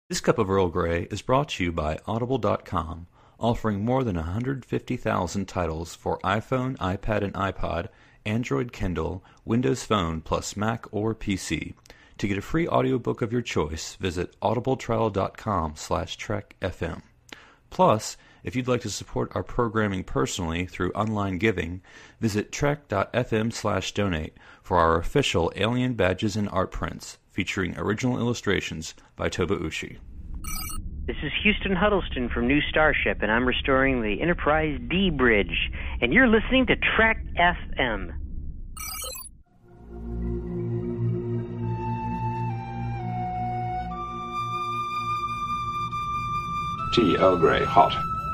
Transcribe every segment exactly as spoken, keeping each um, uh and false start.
This Cup of Earl Grey is brought to you by Audible dot com, offering more than one hundred fifty thousand titles for iPhone, iPad, and iPod, Android Kindle, Windows Phone, plus Mac or P C. To get a free audiobook of your choice, visit audibletrial dot com slash trek f m. Plus, if you'd like to support our programming personally through online giving, visit trek dot f m slash donate for our official Alien badges and art prints, featuring original illustrations by Toba Ushi. This is Houston Huddleston from New Starship, and I'm restoring the Enterprise D bridge, and you're listening to Trek F M. Tea Earl Grey, hot.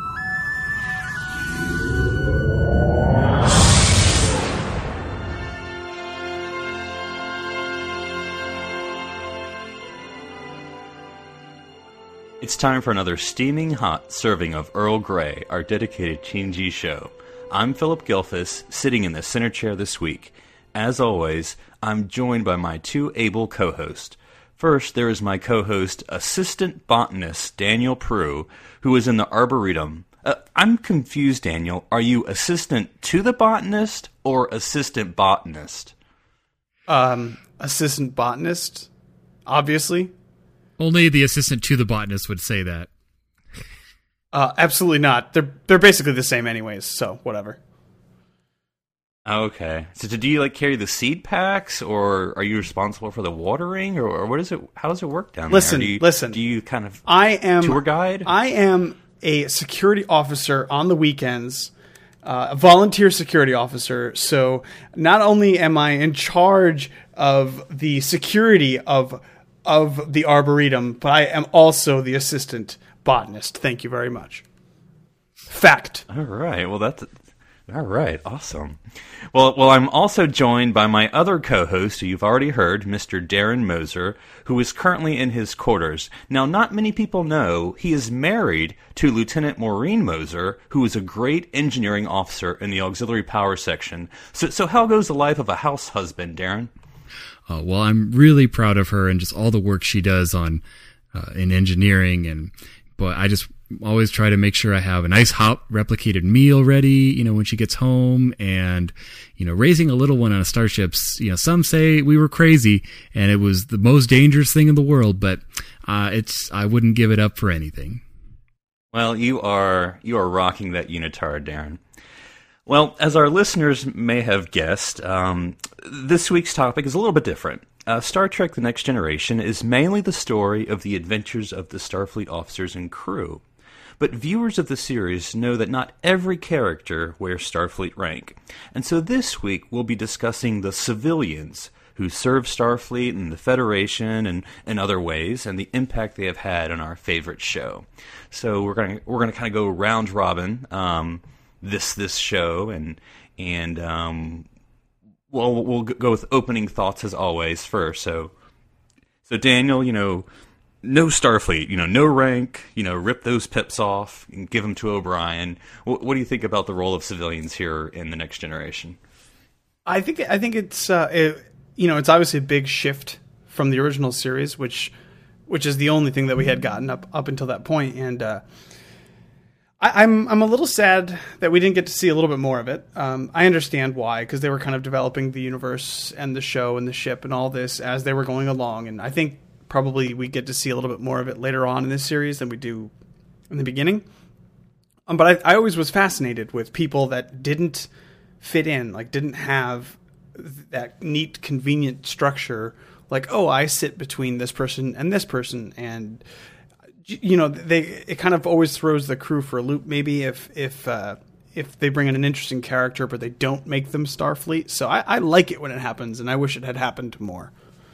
It's time for another steaming hot serving of Earl Grey, our dedicated T N G show. I'm Philip Gilfus, sitting in the center chair this week. As always, I'm joined by my two able co-hosts. First, there is my co-host, Assistant Botanist Daniel Prue, who is in the Arboretum. Uh, I'm confused, Daniel. Are you Assistant to the Botanist or Assistant Botanist? Um, Assistant Botanist, obviously. Only the assistant to the botanist would say that. Uh, absolutely not. They're they're basically the same anyways, so whatever. Okay. So do you like carry the seed packs, or are you responsible for the watering, or, or what is it? How does it work down listen, there? Do you, listen. Do you kind of I am tour guide? I am a security officer on the weekends, uh, a volunteer security officer. So not only am I in charge of the security of of the Arboretum, but I am also the assistant botanist. Thank you very much. Fact. All right. Well, that's all right. Awesome. Well, well, I'm also joined by my other co-host, who you've already heard, Mister Darren Moser, who is currently in his quarters. Now, not many people know he is married to Lieutenant Maureen Moser, who is a great engineering officer in the auxiliary power section. So, so how goes the life of a house husband, Darren? Uh, well, I'm really proud of her and just all the work she does on uh, in engineering, and but I just always try to make sure I have a nice hot replicated meal ready, you know, when she gets home. And you know, raising a little one on a starship's, you know, some say we were crazy and it was the most dangerous thing in the world, but uh, it's I wouldn't give it up for anything. Well, you are you are rocking that unitard, Darren. Well, as our listeners may have guessed, um, this week's topic is a little bit different. Uh, Star Trek The Next Generation is mainly the story of the adventures of the Starfleet officers and crew. But viewers of the series know that not every character wears Starfleet rank. And so this week we'll be discussing the civilians who serve Starfleet and the Federation and in other ways, and the impact they have had on our favorite show. So we're going we're going to kind of go round robin. Um, this this show, and and um well we'll go with opening thoughts as always first. So so Daniel, you know, no Starfleet, you know, no rank, you know, rip those pips off and give them to O'Brien. What, what do you think about the role of civilians here in The Next Generation? I think I think it's uh, it, you know, it's obviously a big shift from the original series, which which is the only thing that we had gotten up up until that point, and uh I, I'm I'm a little sad that we didn't get to see a little bit more of it. Um, I understand why, because they were kind of developing the universe and the show and the ship and all this as they were going along. And I think probably we get to see a little bit more of it later on in this series than we do in the beginning. Um, but I, I always was fascinated with people that didn't fit in, like didn't have that neat, convenient structure. Like, oh, I sit between this person and this person, and you know, they it kind of always throws the crew for a loop. Maybe if if uh, if they bring in an interesting character, but they don't make them Starfleet. So I, I like it when it happens, and I wish it had happened more.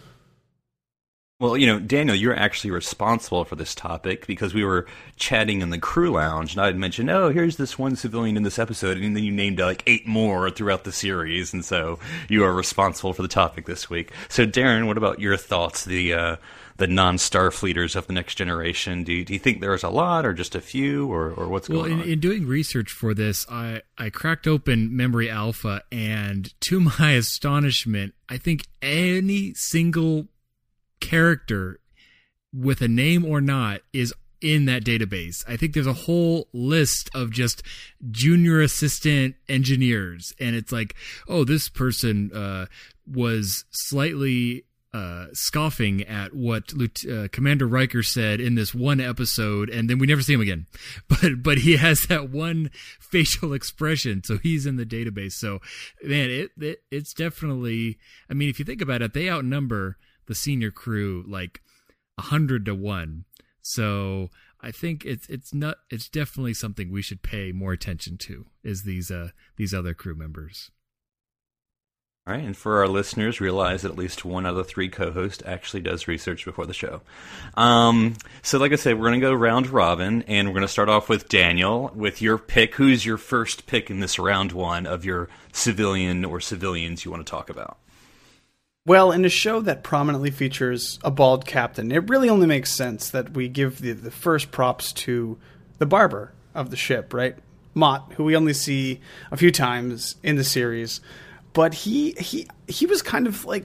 Well, you know, Daniel, you're actually responsible for this topic because we were chatting in the crew lounge, and I had mentioned, oh, here's this one civilian in this episode, and then you named uh, like eight more throughout the series, and so you are responsible for the topic this week. So, Darren, what about your thoughts? The uh, the non-Starfleeters of the Next Generation. Do you, do you think there's a lot, or just a few, or, or what's well, going on? on? In, in doing research for this, I, I cracked open Memory Alpha, and to my astonishment, I think any single character with a name or not, is in that database. I think there's a whole list of just junior assistant engineers, and it's like, oh, this person uh, was slightly uh, scoffing at what Lieutenant, uh, Commander Riker said in this one episode, and then we never see him again. But but he has that one facial expression, so he's in the database. So man, it, it it's definitely. I mean, if you think about it, they outnumber the senior crew like a hundred to one. So I think it's it's not it's definitely something we should pay more attention to, is these uh these other crew members. All right, and for our listeners, realize that at least one out of the three co-hosts actually does research before the show. Um, so like I said, we're going to go round robin, and we're going to start off with Daniel, with your pick. Who's your first pick in this round one of your civilian or civilians you want to talk about? Well, in a show that prominently features a bald captain, it really only makes sense that we give the, the first props to the barber of the ship, right? Mott, who we only see a few times in the series. But he he he was kind of like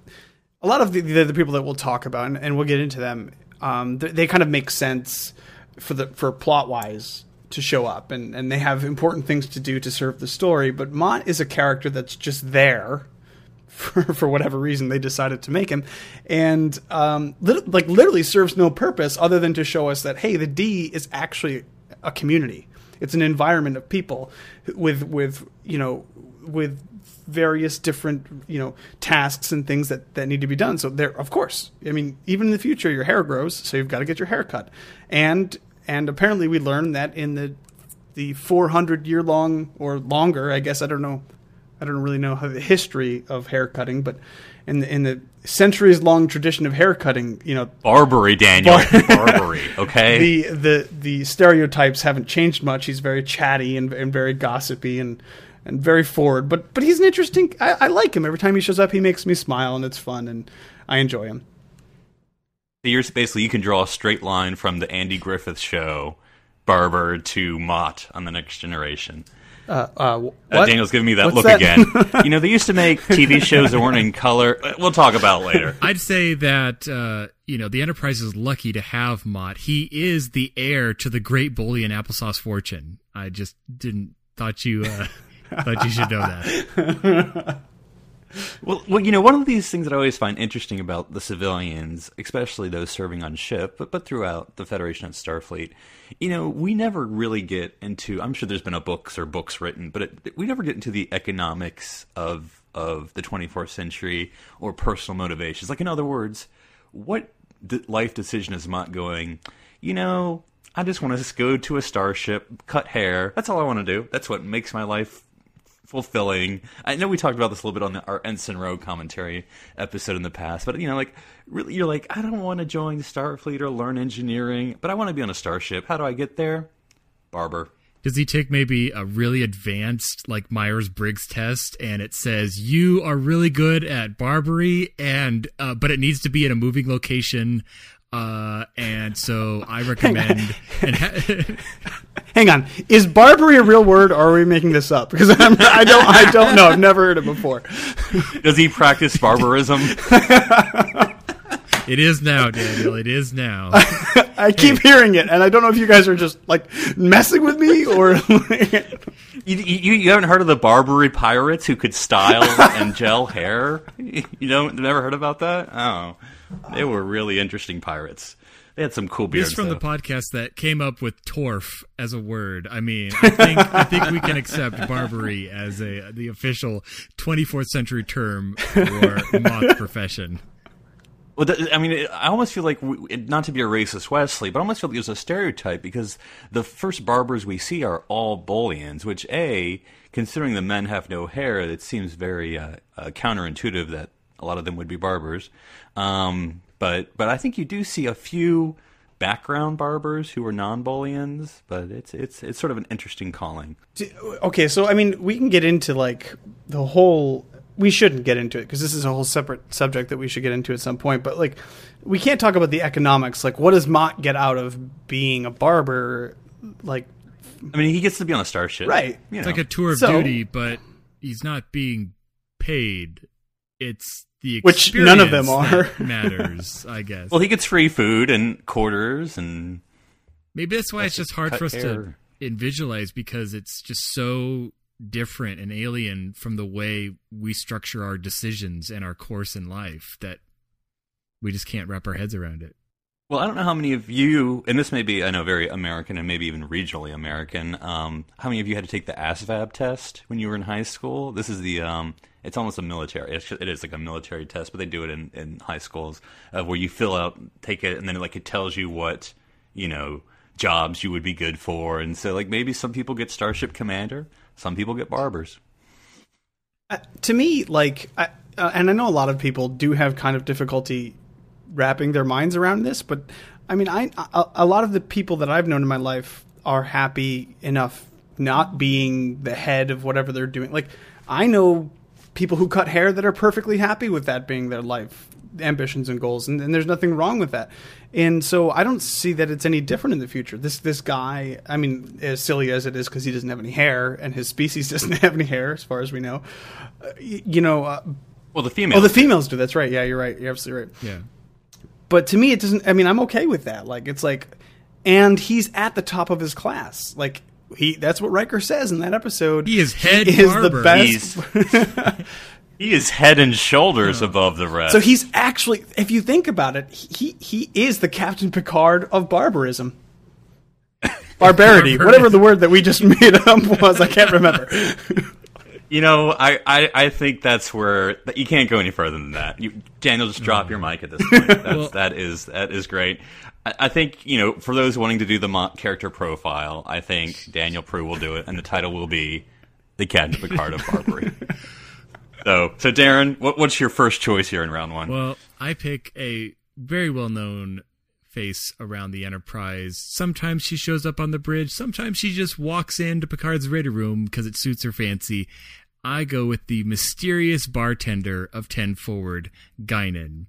a lot of the, the, the people that we'll talk about, and, and we'll get into them, um, they, they kind of make sense for the for plot-wise to show up, and, and they have important things to do to serve the story. But Mott is a character that's just there for, for whatever reason they decided to make him, and um, lit- like literally serves no purpose other than to show us that, hey, the D is actually a community. It's an environment of people with with you know with various different you know tasks and things that, that need to be done. So there, of course, I mean, even in the future, your hair grows, so you've got to get your hair cut, and and apparently we learned that in the the four hundred year long or longer, I guess I don't know. I don't really know how the history of hair cutting, but in the, in the centuries long tradition of hair cutting, you know, Barbary, Daniel, Bar- Barbary. Okay, the the the stereotypes haven't changed much. He's very chatty and, and very gossipy and and very forward, but but he's an interesting. I, I like him. Every time he shows up, he makes me smile, and it's fun, and I enjoy him. So you're basically, you can draw a straight line from the Andy Griffith Show, Barber, to Mott on The Next Generation. Uh, uh, what? Uh, Daniel's giving me that What's look that? again. You know, they used to make T V shows that weren't in color. We'll talk about it later. I'd say that, uh, you know, the Enterprise is lucky to have Mott. He is the heir to the great Bolian applesauce fortune. I just didn't, thought you, uh, thought you should know that. Well, well, you know, one of these things that I always find interesting about the civilians, especially those serving on ship, but, but throughout the Federation and Starfleet, you know, we never really get into, I'm sure there's been a books or books written, but it, we never get into the economics of of the twenty-fourth century or personal motivations. Like, in other words, what d- life decision is Mott going, you know, I just want to just go to a starship, cut hair. That's all I want to do. That's what makes my life fulfilling. I know we talked about this a little bit on the, our Ensign Row commentary episode in the past, but, you know, like, really, you're like, I don't want to join Starfleet or learn engineering, but I want to be on a starship. How do I get there? Barber. Does he take maybe a really advanced, like, Myers-Briggs test, and it says, you are really good at Barbary, and uh, but it needs to be in a moving location, uh, and so I recommend... and ha- Hang on, is Barbary a real word, or are we making this up? Because I'm, I don't, I don't know. I've never heard it before. Does he practice barbarism? It is now, Daniel. It is now. I keep hey. hearing it, and I don't know if you guys are just like messing with me or. you, you you haven't heard of the Barbary pirates who could style and gel hair? You don't never heard about that? Oh, they were really interesting pirates. They had some cool beards. This from though. the podcast that came up with torf as a word. I mean, I think I think we can accept Barbary as a the official twenty-fourth century term for Mott's profession. Well, I mean, I almost feel like, we, not to be a racist Wesley, but I almost feel like there's a stereotype because the first barbers we see are all Bolians, which, A, considering the men have no hair, it seems very uh, uh, counterintuitive that a lot of them would be barbers. Um, but but I think you do see a few background barbers who are non-Bolians, but it's it's it's sort of an interesting calling. Okay, so, I mean, we can get into, like, the whole... We shouldn't get into it because this is a whole separate subject that we should get into at some point. But, like, we can't talk about the economics. Like, what does Mott get out of being a barber? Like, I mean, he gets to be on a starship, right? You it's know. like a tour of so, duty, but he's not being paid it's the Which none of them experience are. that matters, I guess. Well, he gets free food and quarters, and Maybe that's why it's just hard cut for us hair. to visualize, because it's just so different and alien from the way we structure our decisions and our course in life that we just can't wrap our heads around it. Well, I don't know how many of you, and this may be, I know, very American and maybe even regionally American, um, how many of you had to take the ASVAB test when you were in high school? This is the, um, it's almost a military, it's, it is like a military test, but they do it in, in high schools, uh, where you fill out, take it, and then like it tells you what, you know, jobs you would be good for. And so like maybe some people get Starship Commander, some people get barbers. Uh, to me, like, I, uh, and I know a lot of people do have kind of difficulty wrapping their minds around this, but I mean, I a, a lot of the people that I've known in my life are happy enough not being the head of whatever they're doing. Like, I know people who cut hair that are perfectly happy with that being their life ambitions and goals, and, and there's nothing wrong with that. And so I don't see that it's any different in the future. This this guy, I mean, as silly as it is because he doesn't have any hair and his species doesn't have any hair, as far as we know, uh, you, you know. Uh, Well, the females. oh, the females do. That's right. Yeah, you're right. You're absolutely right. Yeah. But to me, it doesn't. I mean, I'm okay with that. Like, it's like, and he's at the top of his class. Like, he. That's what Riker says in that episode. He is head He is barber. the best. He's, he is head and shoulders above the rest. So he's actually, if you think about it, he he is the Captain Picard of barbarism. Barbarity, whatever the word that we just made up was, I can't remember. You know, I, I, I think that's where you can't go any further than that. You, Daniel, just drop your mic at this point. That's, Well- that is that is great. I, I think, you know, for those wanting to do the mo- character profile, I think Daniel Prue will do it, and the title will be The Captain Picard of Barbary. so, so Darren, what, what's your first choice here in round one? Well, I pick a very well-known face around the Enterprise. Sometimes she shows up on the bridge. Sometimes she just walks into Picard's ready room because it suits her fancy. I go with the mysterious bartender of ten Forward, Guinan.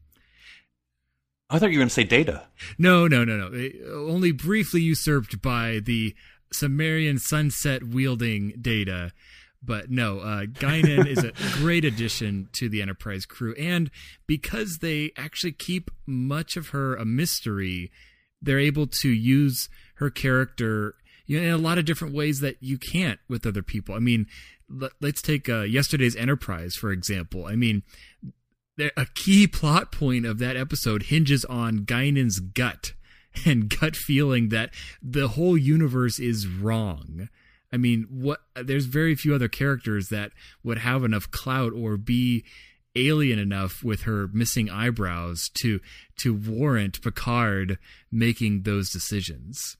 I thought you were going to say Data. No, no, no, no. It- only briefly usurped by the Sumerian sunset-wielding Data. But no, uh, Guinan is a great addition to the Enterprise crew. And because they actually keep much of her a mystery, they're able to use her character, you know, in a lot of different ways that you can't with other people. I mean, let, let's take uh, yesterday's Enterprise, for example. I mean, there, a key plot point of that episode hinges on Guinan's gut and gut feeling that the whole universe is wrong. I mean, what? There's very few other characters that would have enough clout or be alien enough with her missing eyebrows to to warrant Picard making those decisions.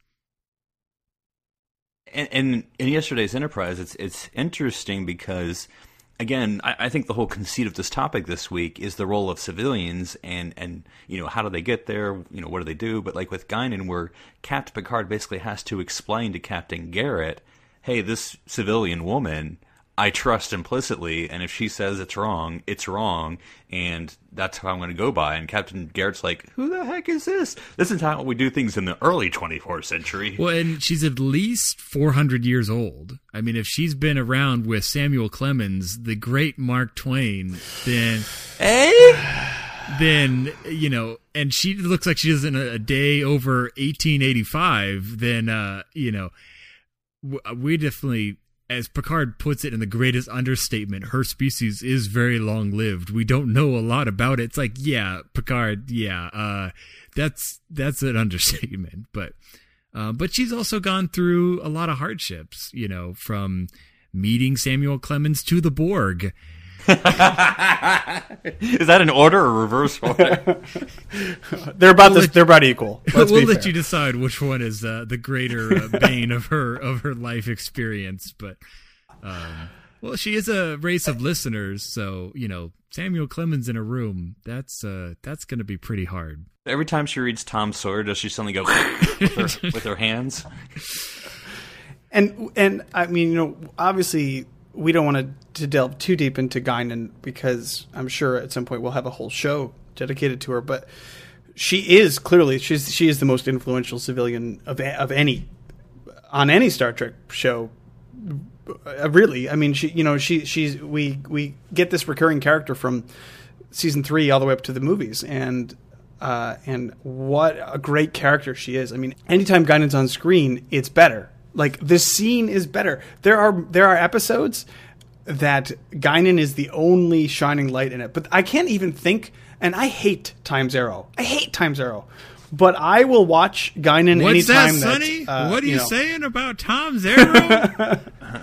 And, and in yesterday's Enterprise, it's it's interesting because, again, I, I think the whole conceit of this topic this week is the role of civilians and, and you know, how do they get there? You know, what do they do? But like with Guinan, where Captain Picard basically has to explain to Captain Garrett, hey, this civilian woman, I trust implicitly, and if she says it's wrong, it's wrong, and that's how I'm going to go by. And Captain Garrett's like, who the heck is this? This is how we do things in the early twenty-fourth century. Well, and she's at least four hundred years old. I mean, if she's been around with Samuel Clemens, the great Mark Twain, then... Eh? then, you know, and she looks like she is in a, a day over eighteen eighty-five, then, uh, you know, we definitely... As Picard puts it in the greatest understatement, her species is very long-lived. We don't know a lot about it. It's like, yeah, Picard, yeah, uh, that's that's an understatement. But uh, but she's also gone through a lot of hardships, you know, from meeting Samuel Clemens to the Borg. Is that an order or reverse order? They're about We'll this. let- They're about equal. Let's we'll be let fair. you decide which one is uh, the greater uh, bane of her of her life experience. But um, well, she is a race of listeners, so you know Samuel Clemens in a room. That's uh, that's going to be pretty hard. Every time she reads Tom Sawyer, does she suddenly go with, her, with her hands? And and I mean, you know, obviously we don't want to, to delve too deep into Guinan because I'm sure at some point we'll have a whole show dedicated to her. But she is clearly she's she is the most influential civilian of of any on any Star Trek show. Uh, really, I mean, she you know she she's we we get this recurring character from season three all the way up to the movies, and uh, and what a great character she is. I mean, anytime Guinan's on screen, it's better. Like, this scene is better. There are there are episodes that Guinan is the only shining light in it, but I can't even think. And I hate Time's Arrow. I hate Time's Arrow. But I will watch Guinan What's anytime that, Sonny? that... Uh, what are you, you know, saying about Tom's Arrow?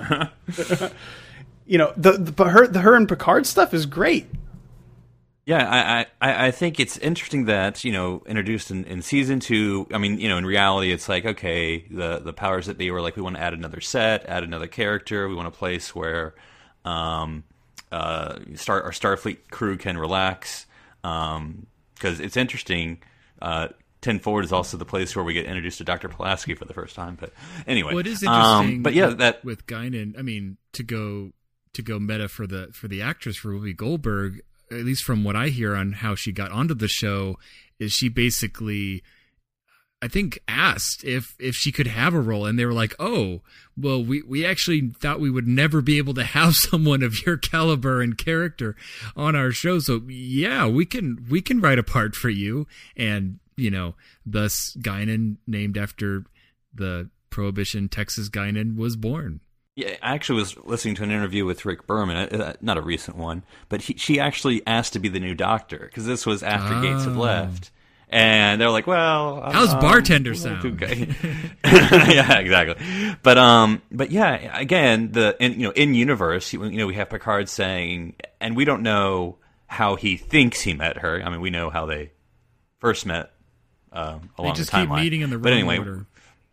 you know, the, the but her the her and Picard stuff is great. Yeah, I, I, I think it's interesting that, you know, introduced in, in season two, I mean, you know, in reality, it's like, okay, the, the powers that be were like, we want to add another set, add another character, we want a place where um, uh, Star, our Starfleet crew can relax, because um, it's interesting, uh, ten Forward is also the place where we get introduced to Doctor Pulaski for the first time. But anyway, what is interesting, um, but yeah, with, that with Guinan, I mean, to go to go meta for the for the actress for Whoopi Goldberg, at least from what I hear on how she got onto the show, is she basically, I think, asked if if she could have a role, and they were like, "Oh, well, we we actually thought we would never be able to have someone of your caliber and character on our show, so yeah, we can we can write a part for you." And you know, thus Guinan, named after the Prohibition Texas Guinan, was born. Yeah, I actually was listening to an interview with Rick Berman, uh, not a recent one, but he, she actually asked to be the new Doctor, because this was after oh. Gates had left. And they're like, well... How's um, bartender well, sound? Okay. Yeah, exactly. But, um, but yeah, again, the in, you know, in universe, you know, we have Picard saying, and we don't know how he thinks he met her. I mean, we know how they first met um, along they just the timeline. keep meeting in the wrong but anyway, order.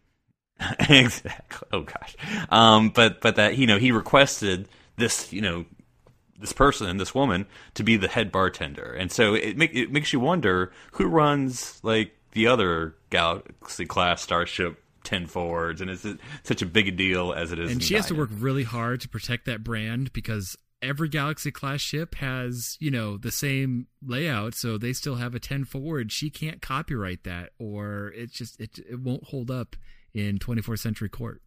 Exactly. Oh gosh. Um, but but that, you know, he requested this, you know, this person, this woman, to be the head bartender, and so it make, it makes you wonder who runs like the other Galaxy class starship ten Forwards, and is it such a big a deal as it is? And in she has to Guinan? work really hard to protect that brand, because every Galaxy class ship has, you know, the same layout, so they still have a ten Forward. She can't copyright that, or it's just it it won't hold up in twenty-fourth century court.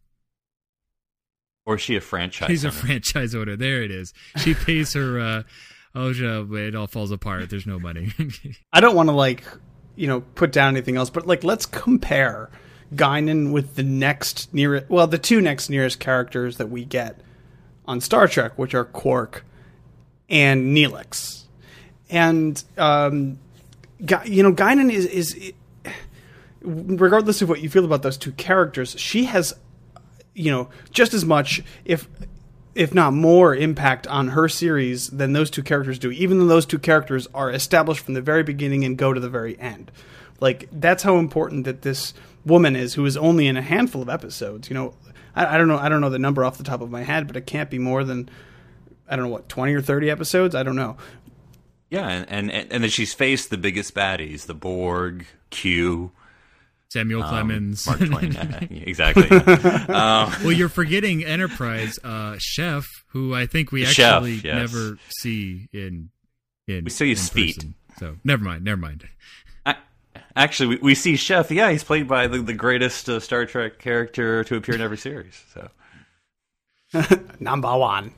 Or is she a franchise She's owner? a franchise owner. There it is. She pays her uh oh it all falls apart. There's no money. I don't want to, like, you know, put down anything else, but like, let's compare Guinan with the next nearest, well, the two next nearest characters that we get on Star Trek, which are Quark and Neelix. And um you know, Guinan is is regardless of what you feel about those two characters, she has, you know, just as much, if if not more, impact on her series than those two characters do, even though those two characters are established from the very beginning and go to the very end. Like, that's how important that this woman is, who is only in a handful of episodes. You know, I, I don't know, I don't know the number off the top of my head, but it can't be more than, I don't know, what, twenty or thirty episodes? I don't know. Yeah, and and and then she's faced the biggest baddies, the Borg, Q, Samuel um, Clemens. Mark Twain. Yeah, exactly. um, Well, you're forgetting Enterprise uh, Chef, who I think we Chef, actually yes. never see in in. We see his in feet. person. So never mind. Never mind. Actually, we, we see Chef. Yeah, he's played by the, the greatest uh, Star Trek character to appear in every series. So, Number one.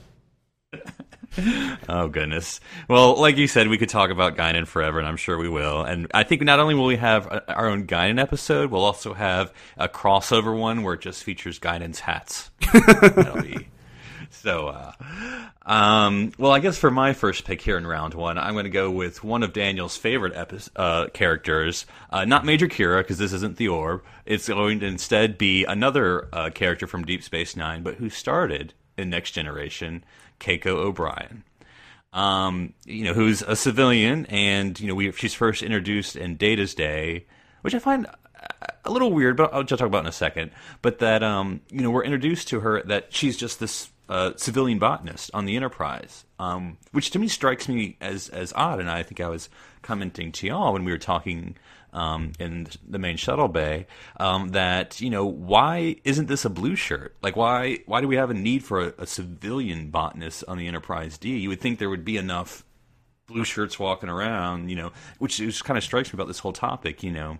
oh goodness. Well, like you said, we could talk about Guinan forever, and I'm sure we will. And I think not only will we have a, our own Guinan episode, we'll also have a crossover one where it just features Guinan's hats. That'll be so. Uh, um, well, I guess for my first pick here in round one, I'm going to go with one of Daniel's favorite epi- uh, characters, uh, not Major Kira, because this isn't the Orb. It's going to instead be another uh, character from Deep Space Nine, but who started in Next Generation, Keiko O'Brien. Um, you know, who's a civilian, and you know, we she's first introduced in Data's Day, which I find a little weird, but I'll just talk about in a second. But that um, you know, we're introduced to her that she's just this uh, civilian botanist on the Enterprise, um, which to me strikes me as as odd. And I think I was commenting to y'all when we were talking um, in the main shuttle bay um, that, you know, why isn't this a blue shirt? Like, why why do we have a need for a, a civilian botanist on the Enterprise D? You would think there would be enough blue shirts walking around, you know, which just kind of strikes me about this whole topic, you know.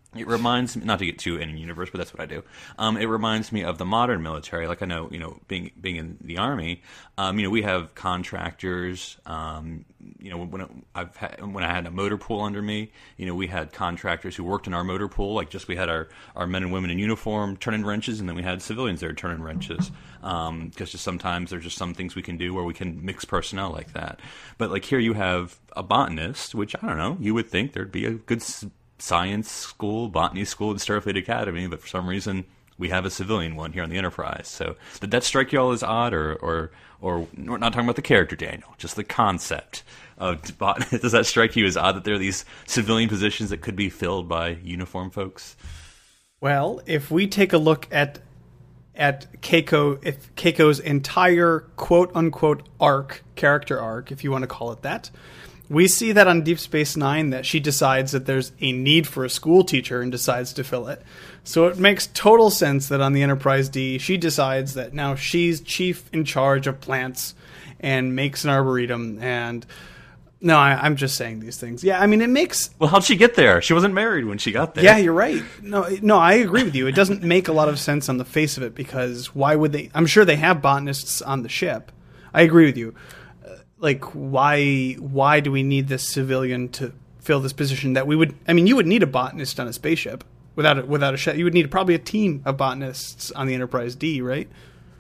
It reminds me, not to get too in universe, but that's what I do. Um, it reminds me of the modern military. Like I know, you know, being being in the Army, um, you know, we have contractors. Um, you know, when I've had, when I had a motor pool under me, you know, we had contractors who worked in our motor pool. Like just we had our, our men and women in uniform turning wrenches, and then we had civilians there turning wrenches. Because um, just sometimes there's just some things we can do where we can mix personnel like that. But like here, you have a botanist, which I don't know. You would think there'd be a good science school, botany school at Starfleet Academy, but for some reason we have a civilian one here on the Enterprise. So did that strike you all as odd, or or or we're not talking about the character, Daniel, just the concept of botanist? Does that strike you as odd that there are these civilian positions that could be filled by uniform folks? Well, if we take a look at at Keiko, if Keiko's entire quote unquote arc, character arc, if you want to call it that, we see that on Deep Space Nine that she decides that there's a need for a school teacher and decides to fill it. So it makes total sense that on the Enterprise D, she decides that now she's chief in charge of plants and makes an arboretum. And no, I, I'm just saying these things. Yeah, I mean, it makes... Well, how'd she get there? She wasn't married when she got there. Yeah, you're right. No, no, I agree with you. It doesn't make a lot of sense on the face of it because why would they... I'm sure they have botanists on the ship. I agree with you. Like, why why do we need this civilian to fill this position that we would... I mean, you would need a botanist on a spaceship without a, without a ship. You would need probably a team of botanists on the Enterprise D, right?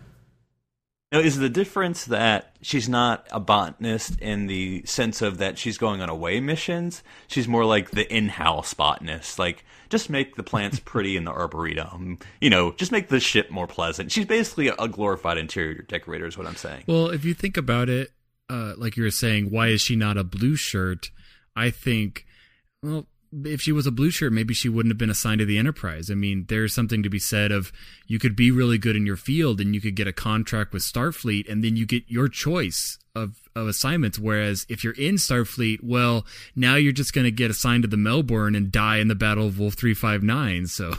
Now, is the difference that she's not a botanist in the sense of that she's going on away missions? She's more like the in-house botanist. Like, just make the plants pretty in the arboretum. You know, just make the ship more pleasant. She's basically a glorified interior decorator is what I'm saying. Well, if you think about it, Uh, like you were saying, why is she not a blue shirt? I think, well, if she was a blue shirt, maybe she wouldn't have been assigned to the Enterprise. I mean, there's something to be said of you could be really good in your field and you could get a contract with Starfleet and then you get your choice of, of assignments. Whereas if you're in Starfleet, well, now you're just going to get assigned to the Melbourne and die in the Battle of Wolf three five nine. So...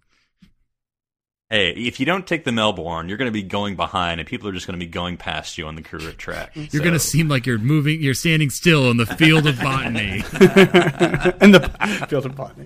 Hey, if you don't take the Melbourne, you're going to be going behind, and people are just going to be going past you on the career track. You're so. going to seem like you're moving, you're standing still in the field of botany. In the field of botany.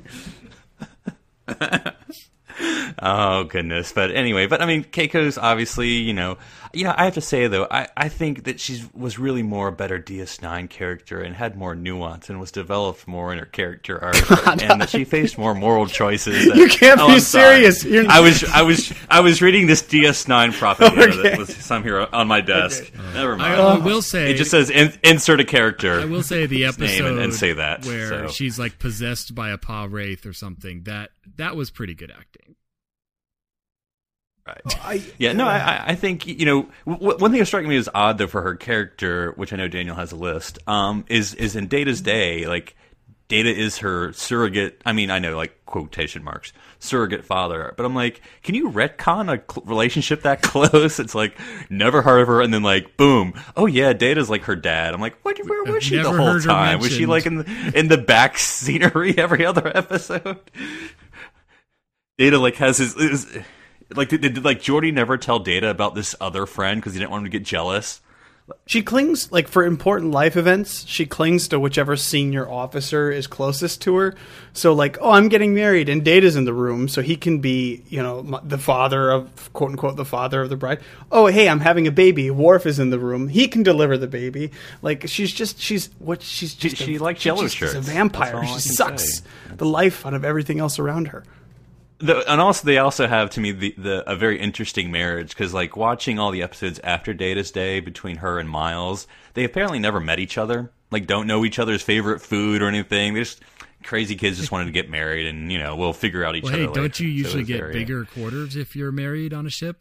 Oh, goodness. But anyway, but I mean, Keiko's obviously, you know, you know, I have to say, though, I, I think that she was really more a better D S nine character and had more nuance and was developed more in her character arc and that she faced more moral choices. That, you can't oh, be I'm serious. You're... I was I was, I was reading this D S nine propaganda okay. that was some here on my desk. Okay. Uh, Never mind. I, I will say... It just says in, insert a character. I will say the episode and, and say that, where so. she's like possessed by a Pa Wraith or something, that, that was pretty good acting. Right. Well, I, yeah, no, I, I think, you know, w- one thing that struck me as odd, though, for her character, which I know Daniel has a list, um, is is in Data's day, like, Data is her surrogate, I mean, I know, like, quotation marks, surrogate father, but I'm like, can you retcon a cl- relationship that close? It's like, never heard of her, and then, like, boom, oh, yeah, Data's, like, her dad. I'm like, what, where was I've she the whole time? Was she, like, in the, in the back scenery every other episode? Data, like, has his... his Like, did, did like Geordi never tell Data about this other friend because he didn't want him to get jealous? She clings, like, for important life events, she clings to whichever senior officer is closest to her. So, like, oh, I'm getting married, and Data's in the room, so he can be, you know, the father of, quote-unquote, the father of the bride. Oh, hey, I'm having a baby. Worf is in the room. He can deliver the baby. Like, she's just, she's, what, she's just... She, a, she likes yellow shirts. shirts. She's a vampire. She sucks the life out of everything else around her. The, and also, they also have, to me, the, the a very interesting marriage, because, like, watching all the episodes after Data's day between her and Miles, they apparently never met each other, like, don't know each other's favorite food or anything. They just, crazy kids just wanted to get married, and, you know, we'll figure out each well, other hey, later. don't you usually so get very, bigger quarters if you're married on a ship?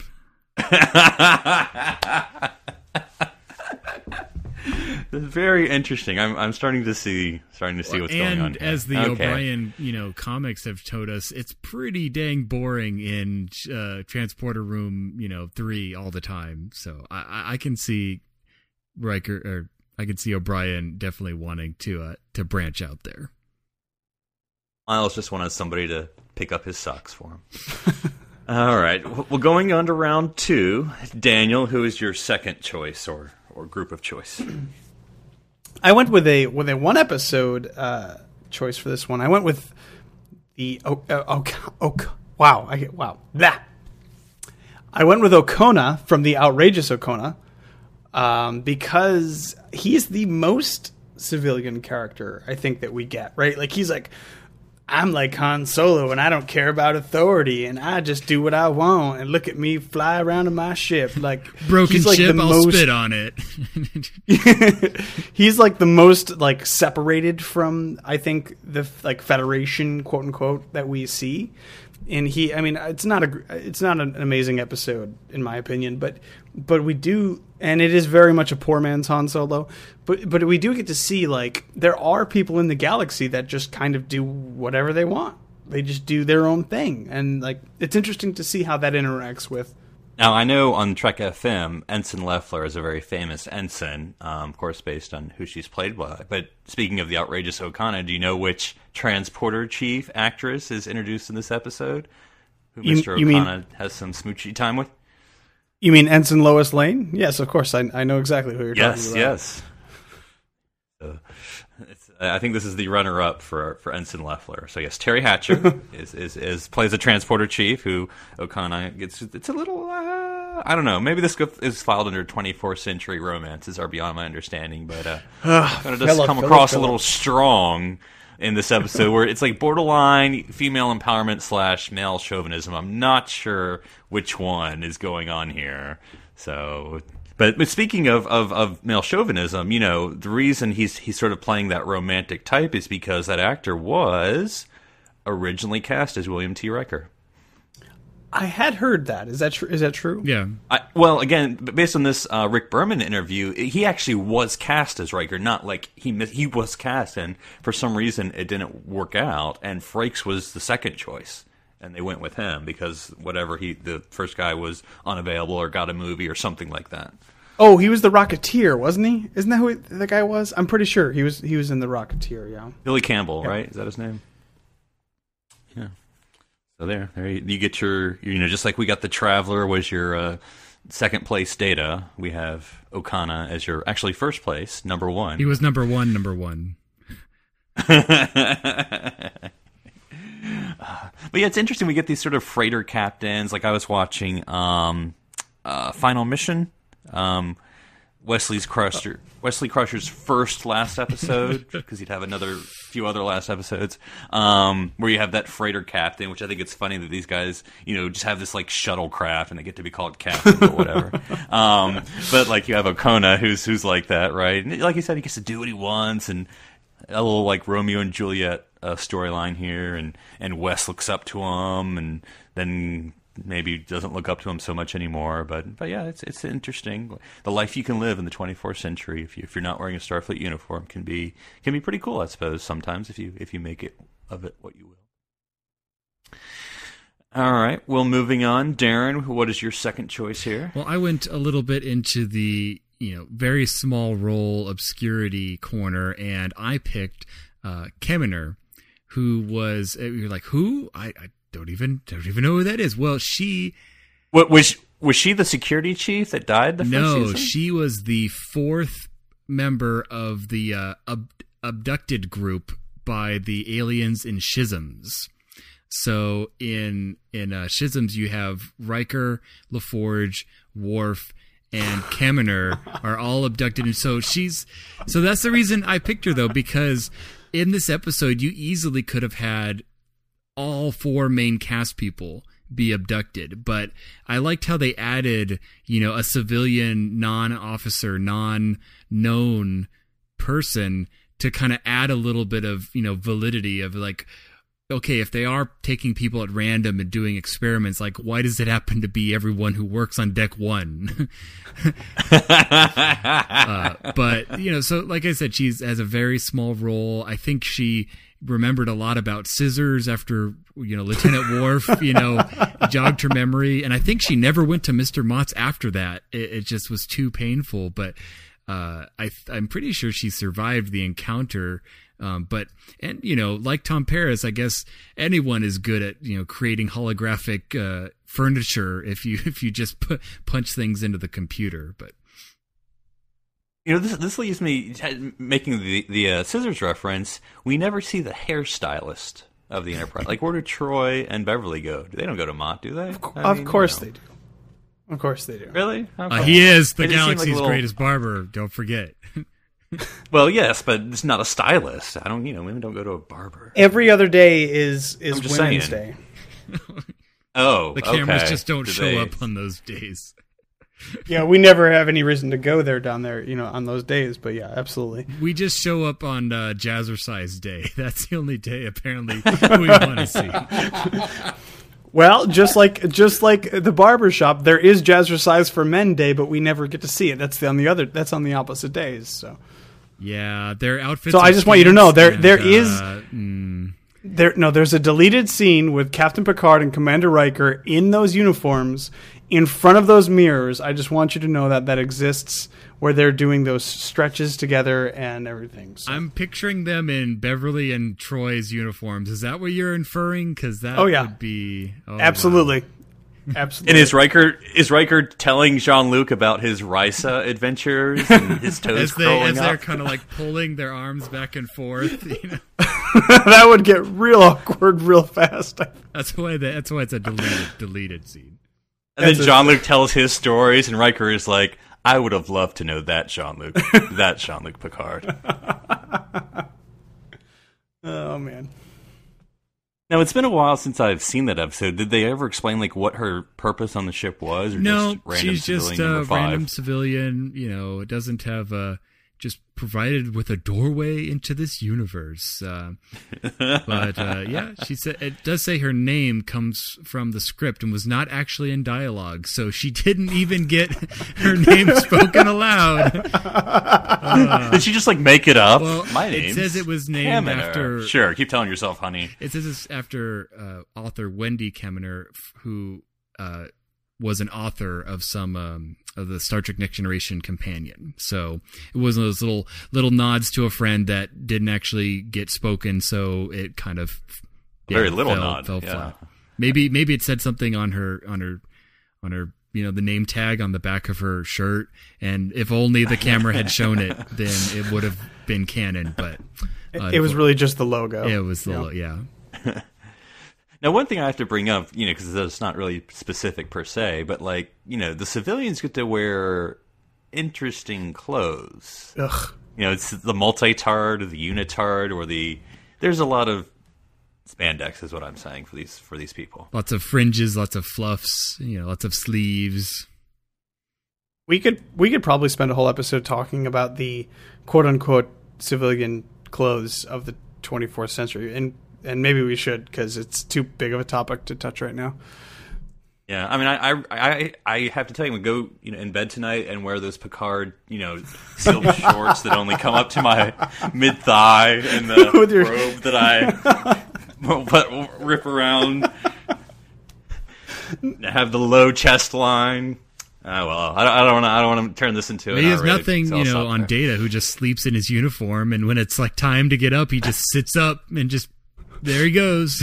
Very interesting. I'm I'm starting to see starting to see what's and going on. And as the okay. O'Brien, you know, comics have told us, it's pretty dang boring in uh, Transporter Room, you know, three all the time. So I, I can see Riker, or I can see O'Brien definitely wanting to uh, to branch out there. Miles just wanted somebody to pick up his socks for him. All right. Well, going on to round two, Daniel, who is your second choice or or group of choice? I went with a with a one episode uh, choice for this one. I went with the oh, oh, oh, oh wow I wow that I went with Okona from the Outrageous Okona um, because he's the most civilian character I think that we get, right? Like he's like, I'm like Han Solo and I don't care about authority and I just do what I want and look at me fly around in my ship. Like broken he's like ship, the I'll most, spit on it. he's like the most like separated from I think the like Federation quote unquote that we see. And he, I mean, it's not a, it's not an amazing episode in my opinion, but, but we do, and it is very much a poor man's Han Solo, but, but we do get to see like there are people in the galaxy that just kind of do whatever they want. They just do their own thing, and like it's interesting to see how that interacts with. Now, I know on Trek F M, Ensign Leffler is a very famous ensign, um, of course, based on who she's played by. But speaking of the Outrageous Okona, do you know which transporter chief actress is introduced in this episode? Who You- Mister you mean- Okona has some smoochy time with? You mean Ensign Lois Lane? Yes, of course. I, I know exactly who you're Yes, talking about. yes. So, it's, I think this is the runner-up for for Ensign Leffler. So yes, Terry Hatcher is, is is plays a transporter chief who Okona gets. It's a little. Uh, I don't know. Maybe this is filed under twenty-fourth century romances are beyond my understanding, but uh, kind of does Philip, come Philip, across Philip. a little strong in this episode, where it's like borderline female empowerment slash male chauvinism. I'm not sure which one is going on here. So. But, but speaking of, of, of male chauvinism, you know, the reason he's he's sort of playing that romantic type is because that actor was originally cast as William T. Riker. I had heard that. Is that true? Is that true? Yeah. I, well, again, b- based on this uh, Rick Berman interview, he actually was cast as Riker, not like he mis- he was cast, and for some reason it didn't work out, and Frakes was the second choice. And they went with him because whatever he, the first guy was unavailable or got a movie or something like that. Oh, he was the Rocketeer, wasn't he? Isn't that who the guy was? I'm pretty sure he was. He was in the Rocketeer. Yeah. Billy Campbell, Yeah. right? Is that his name? Yeah. So there, there you, you get your, you know, just like we got the Traveler was your uh, second place Data. We have Okona as your actually first place, number one. He was number one, number one. But yeah, it's interesting. We get these sort of freighter captains. Like I was watching um, uh, Final Mission, um, Wesley's Crusher, Wesley Crusher's first last episode, because he'd have another few other last episodes, um, where you have that freighter captain. Which I think it's funny that these guys, you know, just have this like shuttlecraft and they get to be called captain or whatever. um, but like you have Okona, who's who's like that, right? And like you said, he gets to do what he wants, and a little like Romeo and Juliet uh, storyline here, and, and Wes looks up to him, and then maybe doesn't look up to him so much anymore. But but yeah, it's it's interesting. The life you can live in the twenty-fourth century, if you if you're not wearing a Starfleet uniform, can be can be pretty cool, I suppose. Sometimes if you if you make it of it what you will. All right. Well, moving on, Darren, what is your second choice here? Well, I went a little bit into the, you know, very small role obscurity corner, and I picked uh, Keminer, who was, you're like, who? I, I don't even don't even know who that is. Well, she... What was was she the security chief that died the first No, season? she was the fourth member of the uh, ab- abducted group by the aliens in Schisms. So in in uh, Schisms, you have Riker, LaForge, Worf, and Keminer are all abducted, and so she's so that's the reason I picked her, though, because in this episode you easily could have had all four main cast people be abducted, but I liked how they added, you know, a civilian, non-officer, non-known person to kind of add a little bit of, you know, validity of like, okay, if they are taking people at random and doing experiments, like, why does it happen to be everyone who works on deck one? uh, but, you know, so like I said, she's has a very small role. I think she remembered a lot about scissors after, you know, Lieutenant Worf, you know, jogged her memory. And I think she never went to Mister Mott's after that. It, it just was too painful. But uh, I, I'm pretty sure she survived the encounter. Um, but, and, you know, like Tom Paris, I guess anyone is good at, you know, creating holographic uh, furniture if you if you just put, punch things into the computer. But, you know, this this leaves me making the the uh, scissors reference. We never see the hairstylist of the Enterprise? Like, where do Troy and Beverly go? They don't go to Mott, do they? Of, co- I of mean, course you know. they do. Of course they do. Really? Uh, Okay. he is the It just seemed like galaxy's a little- greatest barber. Don't forget. Well, yes, but it's not a stylist. I don't, you know, women don't go to a barber. Every other day is is I'm just Women's saying. Day. Oh, The cameras okay. just don't Do show they- up on those days. Yeah, we never have any reason to go there down there, you know, on those days. But yeah, absolutely. We just show up on uh, Jazzercise Day. That's the only day apparently we want to see. Well, just like just like the barber shop, there is Jazzercise for Men Day, but we never get to see it. That's the, on the other. That's on the opposite days. So, Yeah, their outfits. So are I just want you to know, there- and, there uh, is- mm, there no, there's a deleted scene with Captain Picard and Commander Riker in those uniforms in front of those mirrors. I just want you to know that that exists, where they're doing those stretches together and everything. So. I'm picturing them in Beverly and Troy's uniforms. Is that what you're inferring? Because that Oh, yeah. would be oh, Absolutely. wow. Absolutely. And is Riker is Riker telling Jean-Luc about his Risa adventures and his toes As they curling as they're up? kind of like pulling their arms back and forth. You know? that would get real awkward real fast. That's why the, that's why it's a deleted deleted scene. And then That's a- Jean-Luc tells his stories, and Riker is like, I would have loved to know that Jean-Luc, that Jean-Luc Picard. Oh man. Now, it's been a while since I've seen that episode. Did they ever explain like what her purpose on the ship was? Or No, just random she's just civilian a number five? random civilian. You know, it doesn't have a just provided with a doorway into this universe. Uh, but uh, yeah, she said it does say her name comes from the script and was not actually in dialogue, so she didn't even get her name spoken aloud. Uh, Did she just like make it up? well, My it name says it was named after. Sure, keep telling yourself, honey. It says it's after uh, author Wendy Kemmener, f- who uh, was an author of some um, of the Star Trek Next Generation companion. So it was one of those little little nods to a friend that didn't actually get spoken. So it kind of yeah, Very little fell, nod, Fell yeah. flat. Maybe maybe it said something on her on her on her you know the name tag on the back of her shirt, and if only the camera had shown it, then it would have been canon. But uh, It was really just the logo. it was the Yeah. lo- yeah. Now, one thing I have to bring up, you know, because it's not really specific per se, but like, you know, the civilians get to wear interesting clothes. Ugh. You know, it's the multi-tard or the unitard or the. There's a lot of spandex, is what I'm saying for these for these people. Lots of fringes, lots of fluffs, you know, lots of sleeves. We could we could probably spend a whole episode talking about the quote unquote civilian clothes of the twenty-fourth century, and and maybe we should, because it's too big of a topic to touch right now. Yeah, I mean, I, I, I, I have to tell you, we go, you know, in bed tonight and wear those Picard, you know, silk shorts that only come up to my mid thigh, and the With your- robe that I but rip around, have the low chest line. Oh well, I don't, I don't want to. I don't want to turn this into. Maybe an there's R-rated, nothing, so you I'll know, stop on there. Data who just sleeps in his uniform, and when it's like time to get up, he just sits up and just there he goes.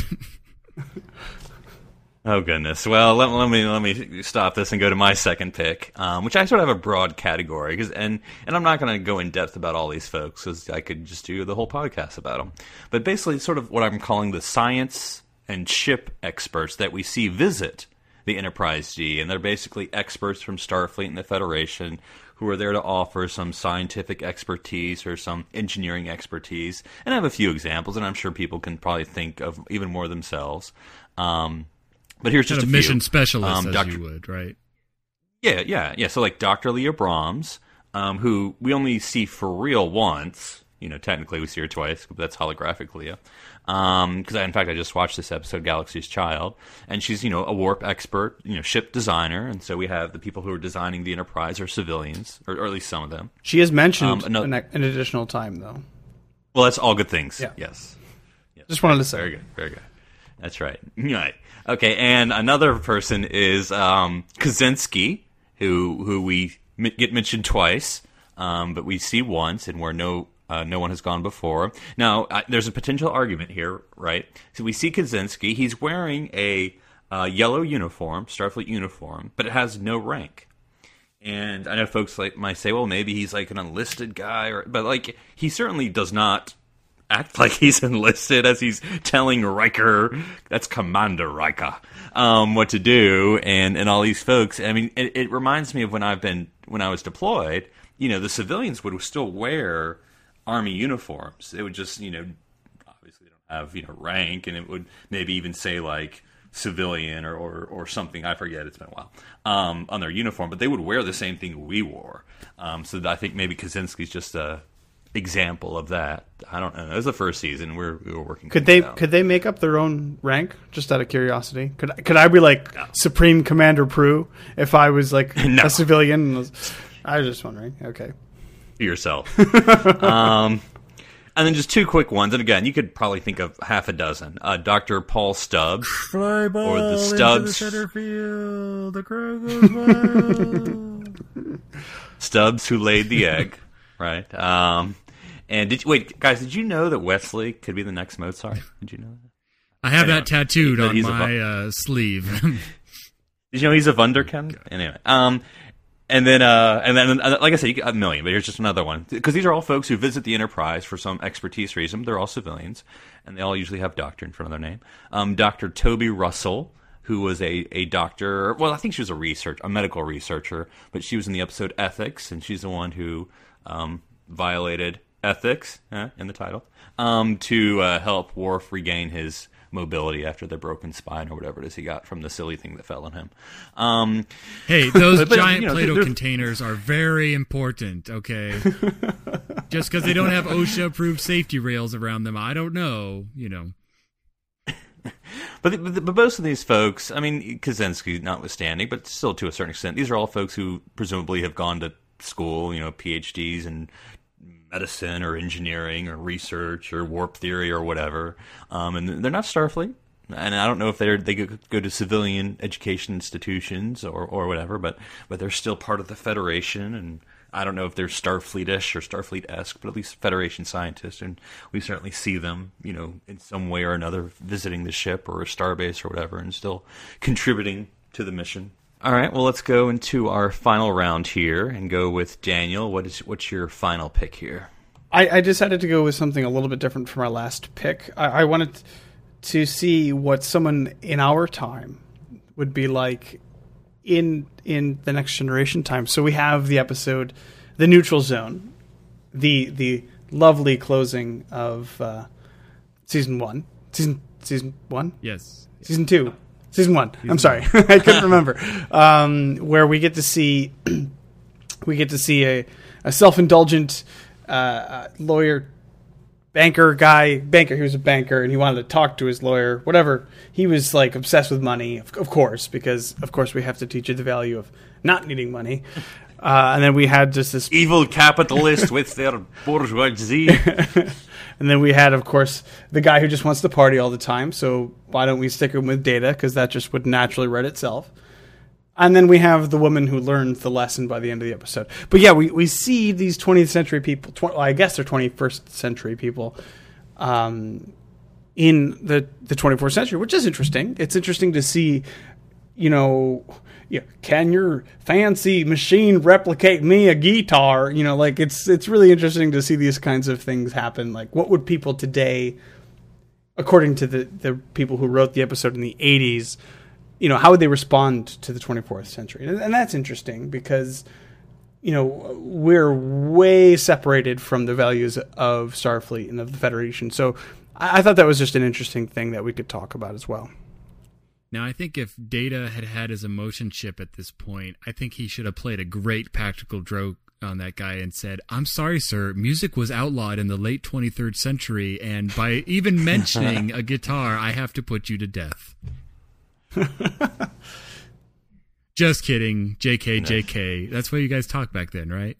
Oh goodness. Well, let, let me let me stop this and go to my second pick, um, which I sort of have a broad category, cause, and and I'm not going to go in depth about all these folks because I could just do the whole podcast about them. But basically, sort of what I'm calling the science and ship experts that we see visit the Enterprise D, and they're basically experts from Starfleet and the Federation who are there to offer some scientific expertise or some engineering expertise. And I have a few examples, and I'm sure people can probably think of even more themselves. Um, But here's Kind just of a mission few. specialist, Um, as Doctor you would, right? Yeah, yeah, yeah. So like Doctor Leah Brahms, um, who we only see for real once. You know, technically we see her twice, but that's holographic Leah. Because in fact, I just watched this episode, Galaxy's Child, and she's you know a warp expert, you know, ship designer, and so we have the people who are designing the Enterprise are civilians, or, or at least some of them. She is mentioned Um, another- an, an additional time, though. Well, that's all good things. Yeah. Yes. Yes. Just wanted to say. Very good. Very good. That's right. Right. Okay. And another person is um, Kaczynski, who who we m- get mentioned twice, um, but we see once, and where no uh, no one has gone before. Now, I, there's a potential argument here, right? So we see Kaczynski. He's wearing a uh, yellow uniform, Starfleet uniform, but it has no rank. And I know folks like might say, well, maybe he's like an enlisted guy, or but like he certainly does not act like he's enlisted as he's telling Riker, that's Commander Riker, um, what to do, and, and all these folks. I mean, it, it reminds me of when I've been when I was deployed. You know, the civilians would still wear Army uniforms. They would just, you know, obviously they don't have, you know, rank, and it would maybe even say like civilian or, or, or something. I forget. It's been a while um, on their uniform, but they would wear the same thing we wore. Um, so I think maybe Kaczynski's just a example of that. I don't know. It was the first season. We're, we were working. Could they out. could they make up their own rank? Just out of curiosity, could could I be like no. Supreme Commander Prue if I was like no. a civilian? And was, I was just wondering. Okay, yourself. um, and then just two quick ones. And again, you could probably think of half a dozen. Uh, Doctor Paul Stubbs, Fly ball or the Stubbs. Into the center field. The crowd goes wild. Stubbs, who laid the egg, right? Um, and did you, wait, guys? Did you know that Wesley could be the next Mozart? Did you know that? I have anyway, that tattooed he, on he's my a, uh, sleeve. Did you know he's a Wunderkind? Anyway, um, and then, uh, and then, like I said, you get a million. But here's just another one, because these are all folks who visit the Enterprise for some expertise reason. They're all civilians, and they all usually have doctor in front of their name. Um, Doctor Toby Russell, who was a, a doctor. Well, I think she was a research, a medical researcher, but she was in the episode Ethics, and she's the one who um, violated ethics eh, in the title um, to uh, help Worf regain his mobility after the broken spine or whatever it is he got from the silly thing that fell on him. Um, hey, those but, but, giant you know, Play-Doh they're, containers are very important, okay? Just because they don't have OSHA-approved safety rails around them, I don't know, you know. But, but but most of these folks, I mean, Kaczynski notwithstanding, but still to a certain extent, these are all folks who presumably have gone to school, you know, P H Ds in medicine or engineering or research or warp theory or whatever, um, and they're not Starfleet. And I don't know if they're they go to civilian education institutions or, or whatever, but but they're still part of the Federation, and I don't know if they're Starfleet-ish or Starfleet-esque, but at least Federation scientists, and we certainly see them, you know, in some way or another visiting the ship or a starbase or whatever, and still contributing to the mission. All right, well, let's go into our final round here and go with Daniel. What is what's your final pick here? I, I decided to go with something a little bit different from our last pick. I, I wanted to see what someone in our time would be like in in the Next Generation time. So we have the episode The Neutral Zone, the the lovely closing of uh, season one. Season season one? Yes. Season two. Season one. Season I'm sorry. I couldn't remember. Um, where we get to see we get to see a, a self-indulgent uh, lawyer banker guy, banker, he was a banker, and he wanted to talk to his lawyer, whatever. He was, like, obsessed with money, of, of course, because, of course, we have to teach you the value of not needing money. Uh, and then we had just this... Evil capitalist with their bourgeoisie. And then we had, of course, the guy who just wants to party all the time, so why don't we stick him with Data, because that just would naturally write itself. And then we have the woman who learns the lesson by the end of the episode. But yeah, we, we see these twentieth century people, tw- well, I guess they're twenty-first century people, um, in the, the twenty-fourth century, which is interesting. It's interesting to see, you know, yeah, can your fancy machine replicate me a guitar? You know, like it's it's really interesting to see these kinds of things happen. Like, what would people today, according to the, the people who wrote the episode in the eighties, you know, how would they respond to the twenty-fourth century? And, and that's interesting because, you know, we're way separated from the values of Starfleet and of the Federation. So I, I thought that was just an interesting thing that we could talk about as well. Now, I think if Data had had his emotion chip at this point, I think he should have played a great practical joke on that guy and said, "I'm sorry, sir, music was outlawed in the late twenty-third century, and by even mentioning a guitar, I have to put you to death." Just kidding. J K, J K. That's why you guys talk back then, right?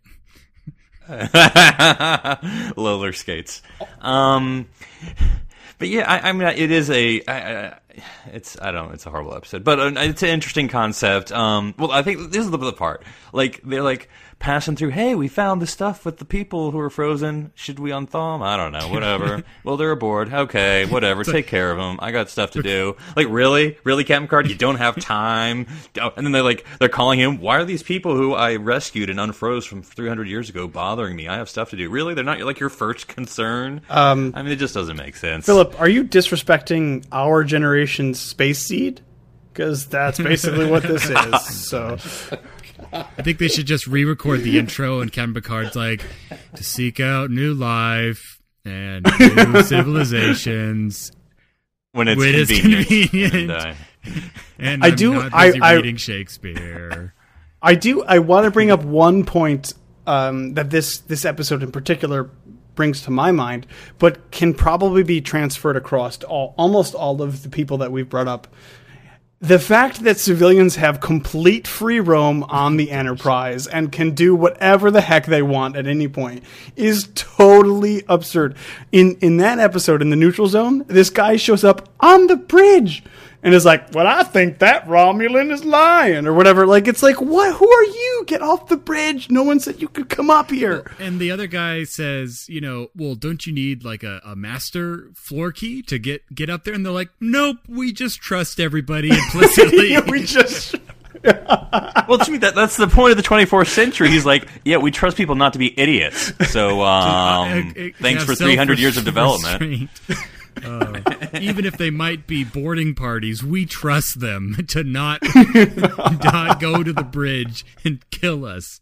Roller skates. Um, but yeah, I, I mean, it is a. I, I, it's I don't know, it's a horrible episode, but uh, it's an interesting concept. Um, well, I think this is the, the part. Like they're like passing through. Hey, we found the stuff with the people who are frozen. Should we unthaw them? I don't know. Whatever. Well, they're aboard. Okay, whatever. Take care of them. I got stuff to do. Like really, really, Captain Picard, you don't have time. Oh, and then they're like they're calling him. Why are these people who I rescued and unfroze from three hundred years ago bothering me? I have stuff to do. Really, they're not like your first concern. Um, I mean, it just doesn't make sense. Philip, are you disrespecting our generation's space seed? Because that's basically what this is. So I think they should just re-record the intro, and Captain Picard's like, to seek out new life and new civilizations when it's when convenient. It's convenient. And, uh, and I I'm do. not I, busy I reading Shakespeare. I do. I want to bring up one point um, that this this episode in particular brings to my mind, but can probably be transferred across to all, almost all of the people that we've brought up. The fact that civilians have complete free roam on the Enterprise and can do whatever the heck they want at any point is totally absurd. In in that episode, in the neutral zone, this guy shows up on the bridge and is like, well, I think that Romulan is lying or whatever. Like, it's like, what? Who are you? Get off the bridge. No one said you could come up here. And the other guy says, you know, well, don't you need like a, a master floor key to get, get up there? And they're like, nope, we just trust everybody implicitly. Yeah, we just... Well, to me, that that's the point of the twenty-fourth century. He's like, yeah, we trust people not to be idiots. So, um, thanks for three hundred years of development. Uh, even if they might be boarding parties, we trust them to not not go to the bridge and kill us.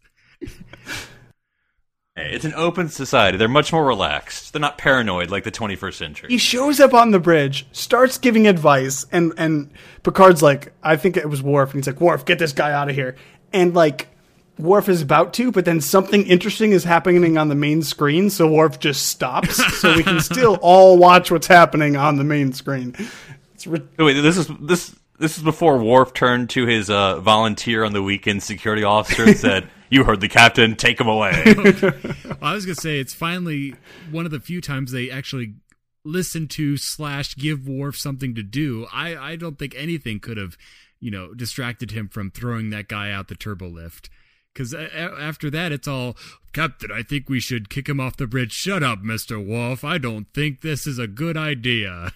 Hey, it's an open society. They're much more relaxed. They're not paranoid like the twenty-first century. He shows up on the bridge, starts giving advice, and, and Picard's like, I think it was Worf, and he's like, Worf, get this guy out of here. And like, Worf is about to, but then something interesting is happening on the main screen, so Worf just stops, so we can still all watch what's happening on the main screen. It's re- Wait, this is this this is before Worf turned to his uh, volunteer on the weekend security officer and said, "You heard the captain. Take him away." Well, I was gonna say it's finally one of the few times they actually listen to slash give Worf something to do. I I don't think anything could have, you know, distracted him from throwing that guy out the turbo lift. Because after that, it's all, Captain, I think we should kick him off the bridge. Shut up, Mister Worf. I don't think this is a good idea.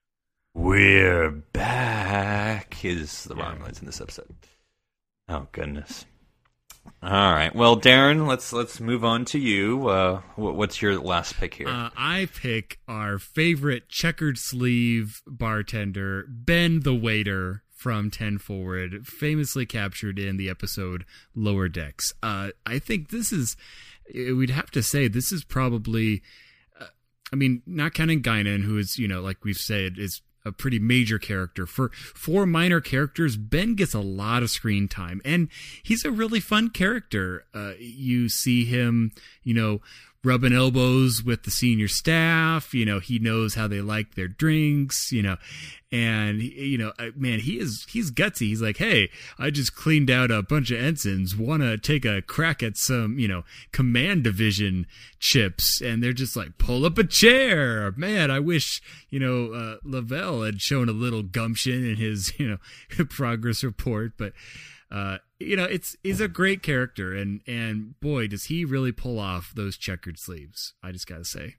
We're back, is the Romulans in this episode. Oh, goodness. All right. Well, Darren, let's let's move on to you. Uh, what's your last pick here? Uh, I pick our favorite checkered sleeve bartender, Ben the Waiter, from ten Forward, famously captured in the episode Lower Decks. Uh, I think this is, we'd have to say, this is probably, uh, I mean, not counting Guinan, who is, you know, like we've said, is a pretty major character. For four minor characters, Ben gets a lot of screen time, and he's a really fun character. Uh, you see him, you know, rubbing elbows with the senior staff. You know, he knows how they like their drinks, you know, and, you know, man, he is, he's gutsy. He's like, hey, I just cleaned out a bunch of ensigns. Want to take a crack at some, you know, command division chips? And they're just like, pull up a chair. Man, I wish, you know, uh, Lavelle had shown a little gumption in his, you know, progress report. But, uh, you know, it's, he's a great character. And, and boy, does he really pull off those checkered sleeves. I just got to say.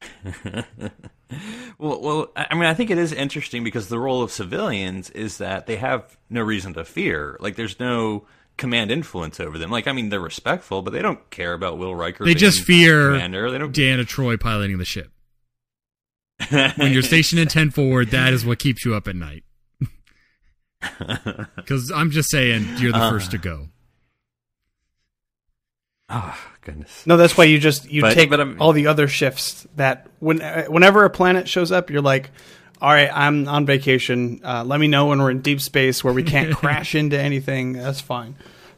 well, well, I mean, I think it is interesting because the role of civilians is that they have no reason to fear. Like, there's no command influence over them. Like, I mean, they're respectful, but they don't care about Will Riker. They being just fear commander. They don't... Deanna Troi piloting the ship. When you're stationed in ten Forward, that is what keeps you up at night. Because I'm just saying, you're the uh, first to go. Oh, goodness. No, that's why you just you but, take but I'm, all the other shifts that when whenever a planet shows up, you're like, all right, I'm on vacation. Uh, let me know when we're in deep space where we can't crash into anything. That's fine.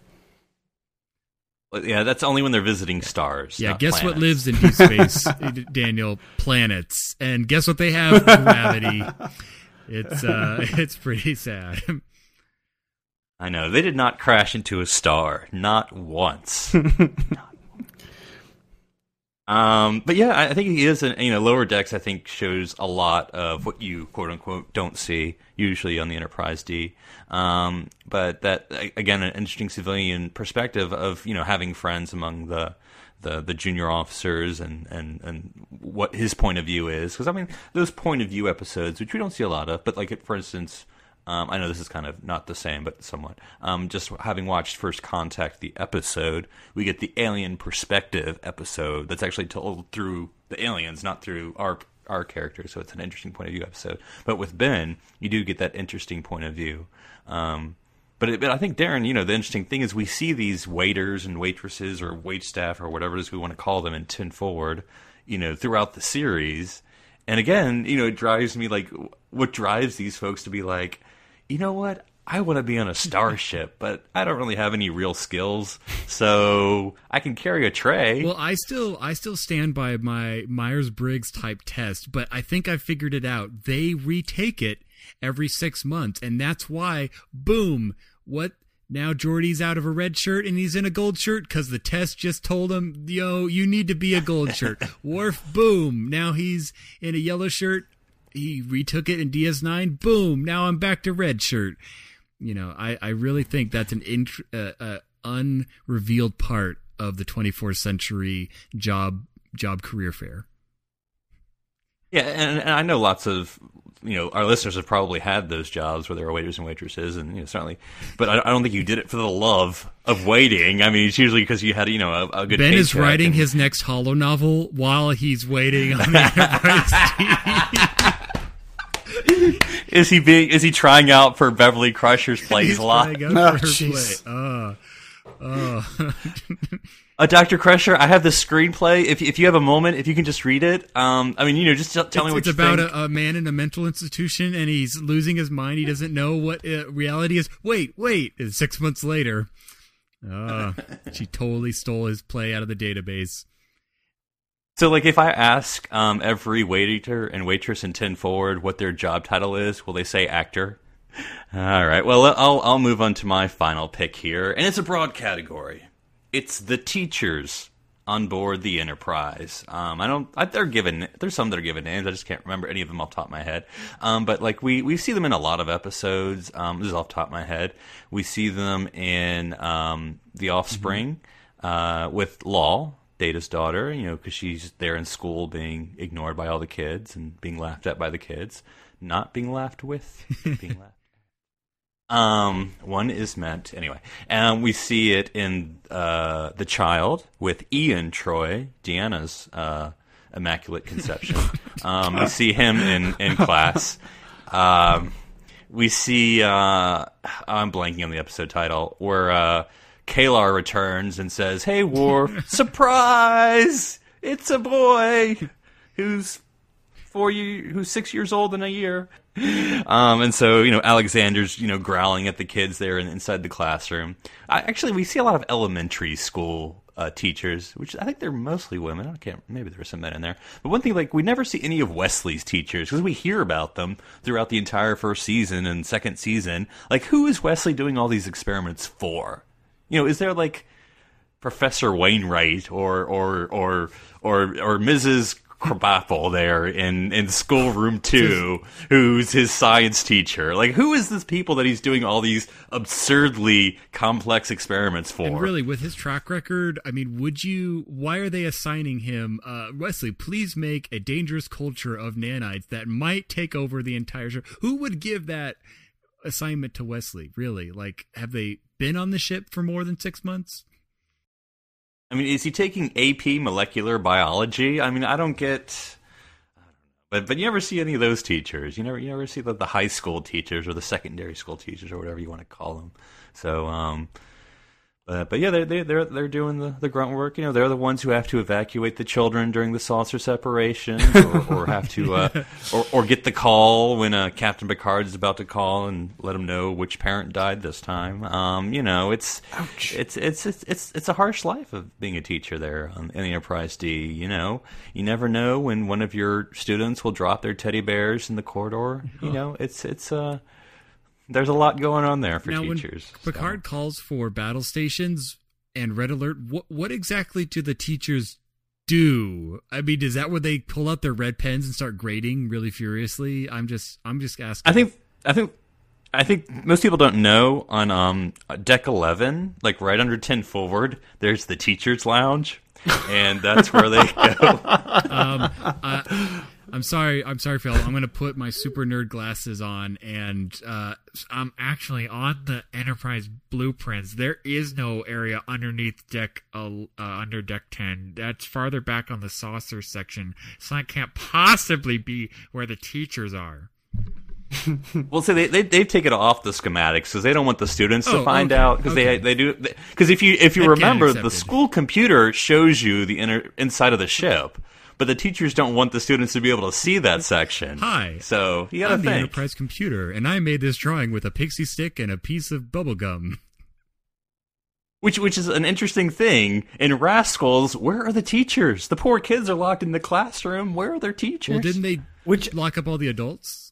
Yeah, that's only when they're visiting stars. Yeah, not guess planets. what lives in deep space, Daniel? Planets. And guess what they have? Gravity. It's uh, it's pretty sad. I know. They did not crash into a star. Not once. not. Um, but yeah, I I think he is. An, you know, Lower Decks I think shows a lot of what you quote unquote don't see usually on the Enterprise D. Um, but that a- again, an interesting civilian perspective of you know having friends among the the, the junior officers and, and, and what his point of view is. Because I mean, those point of view episodes, which we don't see a lot of, but like for instance. Um, I know this is kind of not the same, but somewhat. Um, just having watched First Contact, the episode, we get the alien perspective episode that's actually told through the aliens, not through our our characters. So it's an interesting point of view episode. But with Ben, you do get that interesting point of view. Um, but, it, but I think, Darren, you know, the interesting thing is we see these waiters and waitresses or wait staff or whatever it is we want to call them in ten forward, you know, throughout the series. And again, you know, it drives me like, what drives these folks to be like, you know what? I want to be on a starship, but I don't really have any real skills, so I can carry a tray. Well, I still I still stand by my Myers-Briggs type test, but I think I figured it out. They retake it every six months, and that's why, boom, what? Now Geordi's out of a red shirt and he's in a gold shirt because the test just told him, yo, you need to be a gold shirt. Worf, boom, now he's in a yellow shirt. He retook it in D S nine. Boom! Now I'm back to red shirt. You know, I, I really think that's an int- uh, uh, unrevealed part of the twenty-fourth century job job career fair. Yeah, and, and I know lots of you know our listeners have probably had those jobs where they were waiters and waitresses, and you know certainly. But I, I don't think you did it for the love of waiting. I mean, it's usually because you had you know a, a good. Ben is writing and... his next Hollow novel while he's waiting on the Enterprise D. Is he being? Is he trying out for Beverly Crusher's plays a lot? Oh, play. uh, uh. uh, Doctor Crusher, I have this screenplay. If if you have a moment, if you can just read it. Um, I mean, you know, just tell, tell it's, me what it's you about think. It's about a man in a mental institution, and he's losing his mind. He doesn't know what uh, reality is. Wait, wait! And six months later, uh, she totally stole his play out of the database. So, like, if I ask um, every waiter and waitress in ten forward what their job title is, will they say actor? All right. Well, I'll I'll move on to my final pick here, and it's a broad category. It's the teachers on board the Enterprise. Um, I don't. I, they're given. There's some that are given names. I just can't remember any of them off the top of my head. Um, but like we we see them in a lot of episodes. Um, this is off the top of my head. We see them in um, The Offspring mm-hmm. uh, with Law. Data's daughter, you know, because she's there in school being ignored by all the kids and being laughed at by the kids, not being laughed with, being laughed. Um, one is meant anyway, and we see it in uh, The Child with Ian Troy, Deanna's uh, immaculate conception. um, we see him in in class. Um, we see uh, I'm blanking on the episode title where. Uh, Kalar returns and says, "Hey, Worf, surprise! It's a boy who's four year, who's six years old in a year." Um, and so, you know, Alexander's, you know, growling at the kids there in, inside the classroom. I, actually, we see a lot of elementary school uh, teachers, which I think they're mostly women. I can't. Maybe there's some men in there. But one thing, like, we never see any of Wesley's teachers because we hear about them throughout the entire first season and second season. Like, who is Wesley doing all these experiments for? You know, is there like Professor Wainwright or or or or or Missus Krabappel there in, in schoolroom two, who's his science teacher? Like, who is this people that he's doing all these absurdly complex experiments for? And really, with his track record, I mean, would you? Why are they assigning him, uh, Wesley? Please make a dangerous culture of nanites that might take over the entire show. Who would give that assignment to Wesley? Really? Like, have they been on the ship for more than six months? I mean, is he taking A P molecular biology? I mean, I don't get. I don't know. But but you never see any of those teachers. You never you never see the, the high school teachers or the secondary school teachers or whatever you want to call them. So um, but but yeah, they they they're they're doing the, the grunt work. You know, they're the ones who have to evacuate the children during the saucer separation, or, or have to uh, or or get the call when uh, Captain Picard is about to call and let them know which parent died this time. Um, you know, it's it's, it's it's it's it's a harsh life of being a teacher there on, in the Enterprise D. You know, you never know when one of your students will drop their teddy bears in the corridor. You know, it's it's uh there's a lot going on there for now, teachers. When Picard so. calls for battle stations and red alert, what what exactly do the teachers do? I mean, is that where they pull out their red pens and start grading really furiously? I'm just, I'm just asking. I think, I think, I think most people don't know on um, deck eleven, like right under ten forward, there's the teacher's lounge, and that's where they go. um, I, I'm sorry, I'm sorry, Phil. I'm going to put my super nerd glasses on, and uh, I'm actually on the Enterprise blueprints. There is no area underneath deck uh, uh, under deck ten. That's farther back on the saucer section, so that can't possibly be where the teachers are. Well, so they, they they've taken off the schematics because they don't want the students to Oh, find okay, out because okay. they they do because if you if you Headcanon remember accepted. the school computer shows you the inner inside of the ship, but the teachers don't want the students to be able to see that section. Hi. So you gotta I'm the think. Enterprise computer, and I made this drawing with a pixie stick and a piece of bubble gum. Which which is an interesting thing. In Rascals, where are the teachers? The poor kids are locked in the classroom. Where are their teachers? Well, didn't they Which lock up all the adults?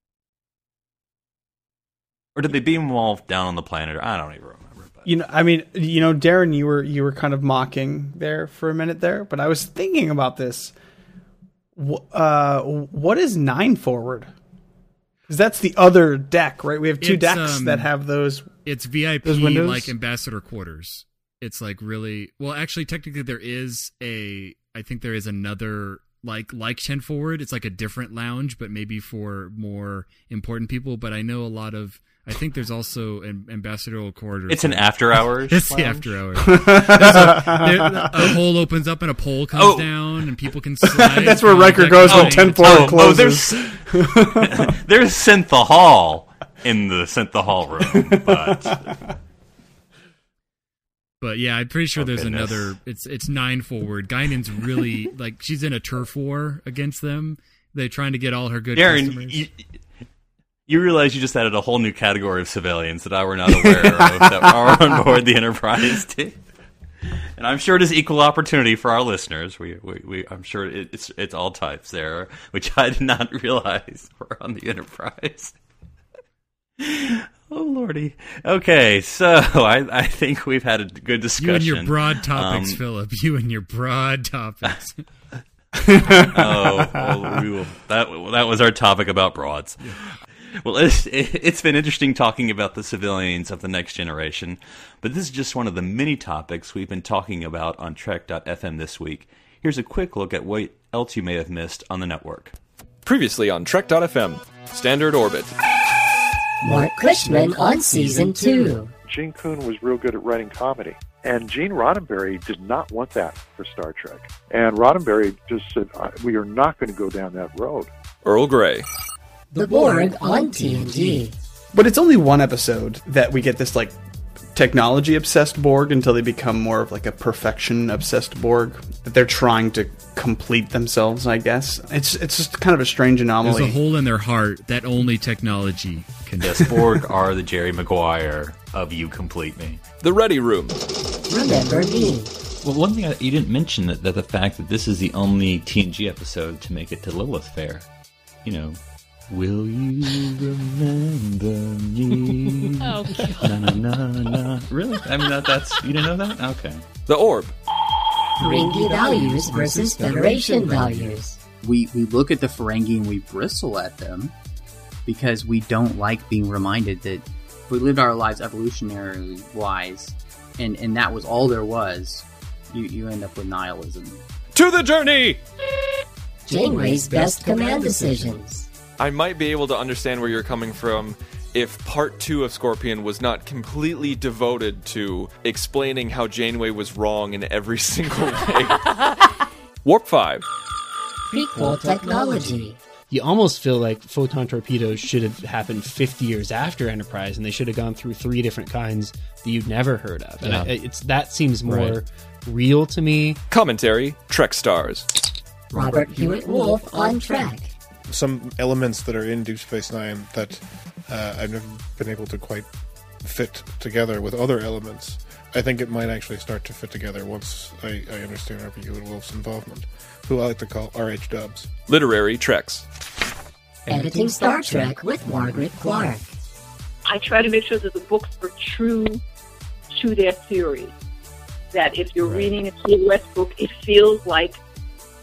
Or did they beam them all down on the planet? I don't even remember. But. You know, I mean, you know, Darren, you were you were kind of mocking there for a minute there, but I was thinking about this. Wh- Uh, what is nine forward? Because that's the other deck, right? We have two It's, decks um, that have those. It's V I Those P windows? like ambassador quarters. It's like really well. Actually, technically, there is a. I think there is another like like ten forward. It's like a different lounge, but maybe for more important people. But I know a lot of. I think there's also an ambassadorial quarters. It's an after hours. It's the lounge? after hours. There's a, there- a hole opens up and a pole comes Oh. down and people can slide. That's where from Riker deck goes to when deck. ten forward Oh, oh, closes. there's there's Synth Hall in the Synth Hall room, but But yeah, I'm pretty sure Oh, there's goodness. another. It's it's nine forward. Guinan's really like she's in a turf war against them. They're trying to get all her good Darren, customers. you, you realize you just added a whole new category of civilians that I were not aware of that are on board the Enterprise too. And I'm sure it is equal opportunity for our listeners. We, we, we I'm sure it, it's it's all types there, which I did not realize were on the Enterprise. Oh lordy. Okay, so I, I think we've had a good discussion. you and your broad topics, Um, Philip. You and your broad topics. oh, well, we will, that that was our topic about broads. Well, it's, it's been interesting talking about the civilians of the next generation, but this is just one of the many topics we've been talking about on Trek dot F M this week. Here's a quick look at what else you may have missed on the network. Previously on Trek dot F M, Standard Orbit. Mark Cushman on Season two. Gene Kuhn was real good at writing comedy. And Gene Roddenberry did not want that for Star Trek. And Roddenberry just said, we are not going to go down that road. Earl Grey. The Borg on T N G. But it's only one episode that we get this like technology obsessed Borg until they become more of like a perfection obsessed Borg that they're trying to complete themselves. I guess it's it's just kind of a strange anomaly. There's a hole in their heart that only technology can. Yes, Borg are the Jerry Maguire of You Complete Me. The Ready Room. Remember Me. Well, one thing I, you didn't mention that, that the fact that this is the only T N G episode to make it to Lilith Fair. You know, will you remember me? Oh, na, na, na, na. Really? I mean, that, that's you didn't know that? Okay. The Orb. Ferengi values versus Federation values. We we look at the Ferengi and we bristle at them because we don't like being reminded that if we lived our lives evolutionarily wise, and, and that was all there was, you, you end up with nihilism. To the journey! Janeway's best command decisions. I might be able to understand where you're coming from if part two of Scorpion was not completely devoted to explaining how Janeway was wrong in every single way. Warp five. Prequel technology. You almost feel like photon torpedoes should have happened fifty years after Enterprise, and they should have gone through three different kinds that you'd never heard of. And Yeah. I, it's that seems more Right. real to me. Commentary. Trek Stars. Robert Hewitt Wolf on Trek. Some elements that are in Deep Space Nine that uh, I've never been able to quite fit together with other elements. I think it might actually start to fit together once I, I understand Robert Hewitt Wolf's involvement, who I like to call R H Dubs. Literary Treks. Editing Star Trek with Margaret Clark. I try to make sure that the books are true to their theory. That if you're Right. reading a Key West book, it feels like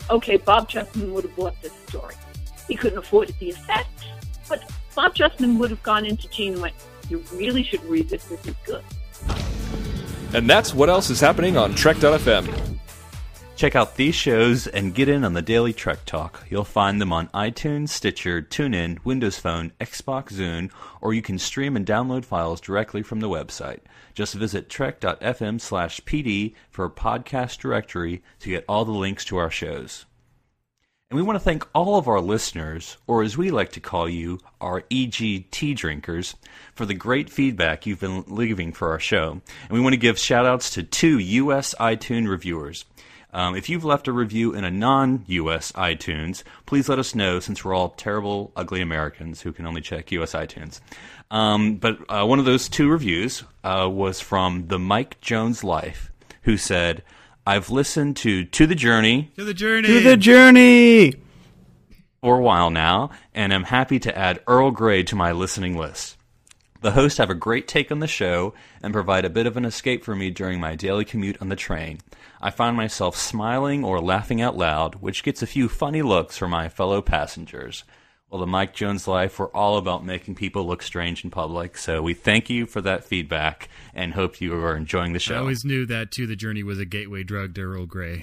okay, Bob Justman would have bought this story. He couldn't afford the effects, but Bob Justman would have gone into Gene and went, you really should read this, this is good. And that's what else is happening on Trek dot f m. Check out these shows and get in on the daily Trek Talk. You'll find them on iTunes, Stitcher, TuneIn, Windows Phone, Xbox, Zune, or you can stream and download files directly from the website. Just visit trek dot f m slash p d for a podcast directory to get all the links to our shows. And we want to thank all of our listeners, or as we like to call you, our E G tea drinkers, for the great feedback you've been leaving for our show. And we want to give shout-outs to two U S iTunes reviewers. Um, if you've left a review in a non-U S iTunes, please let us know, since we're all terrible, ugly Americans who can only check U S iTunes. Um, but uh, one of those two reviews uh, was from the Mike Jones Life, who said, I've listened to To the Journey. To the Journey. To the Journey. For a while now, and I'm happy to add Earl Grey to my listening list. The hosts have a great take on the show and provide a bit of an escape for me during my daily commute on the train. I find myself smiling or laughing out loud, which gets a few funny looks from my fellow passengers. Well, the Mike Jones Life, we're all about making people look strange in public, so we thank you for that feedback and hope you are enjoying the show. I always knew that, too, The Journey was a gateway drug to Earl Grey.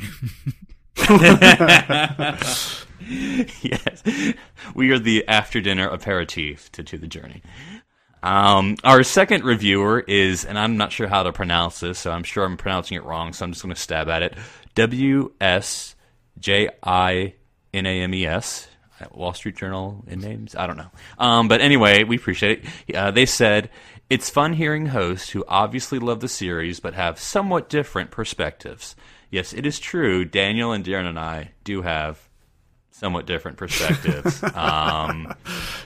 Yes. We are the after-dinner aperitif to To the Journey. Um, our second reviewer is, and I'm not sure how to pronounce this, so I'm sure I'm pronouncing it wrong, so I'm just going to stab at it, W S J I N A M E S. Wall Street Journal in names? I don't know. Um, but anyway, we appreciate it. Uh, they said, it's fun hearing hosts who obviously love the series but have somewhat different perspectives. Yes, it is true. Daniel and Darren and I do have somewhat different perspectives. um,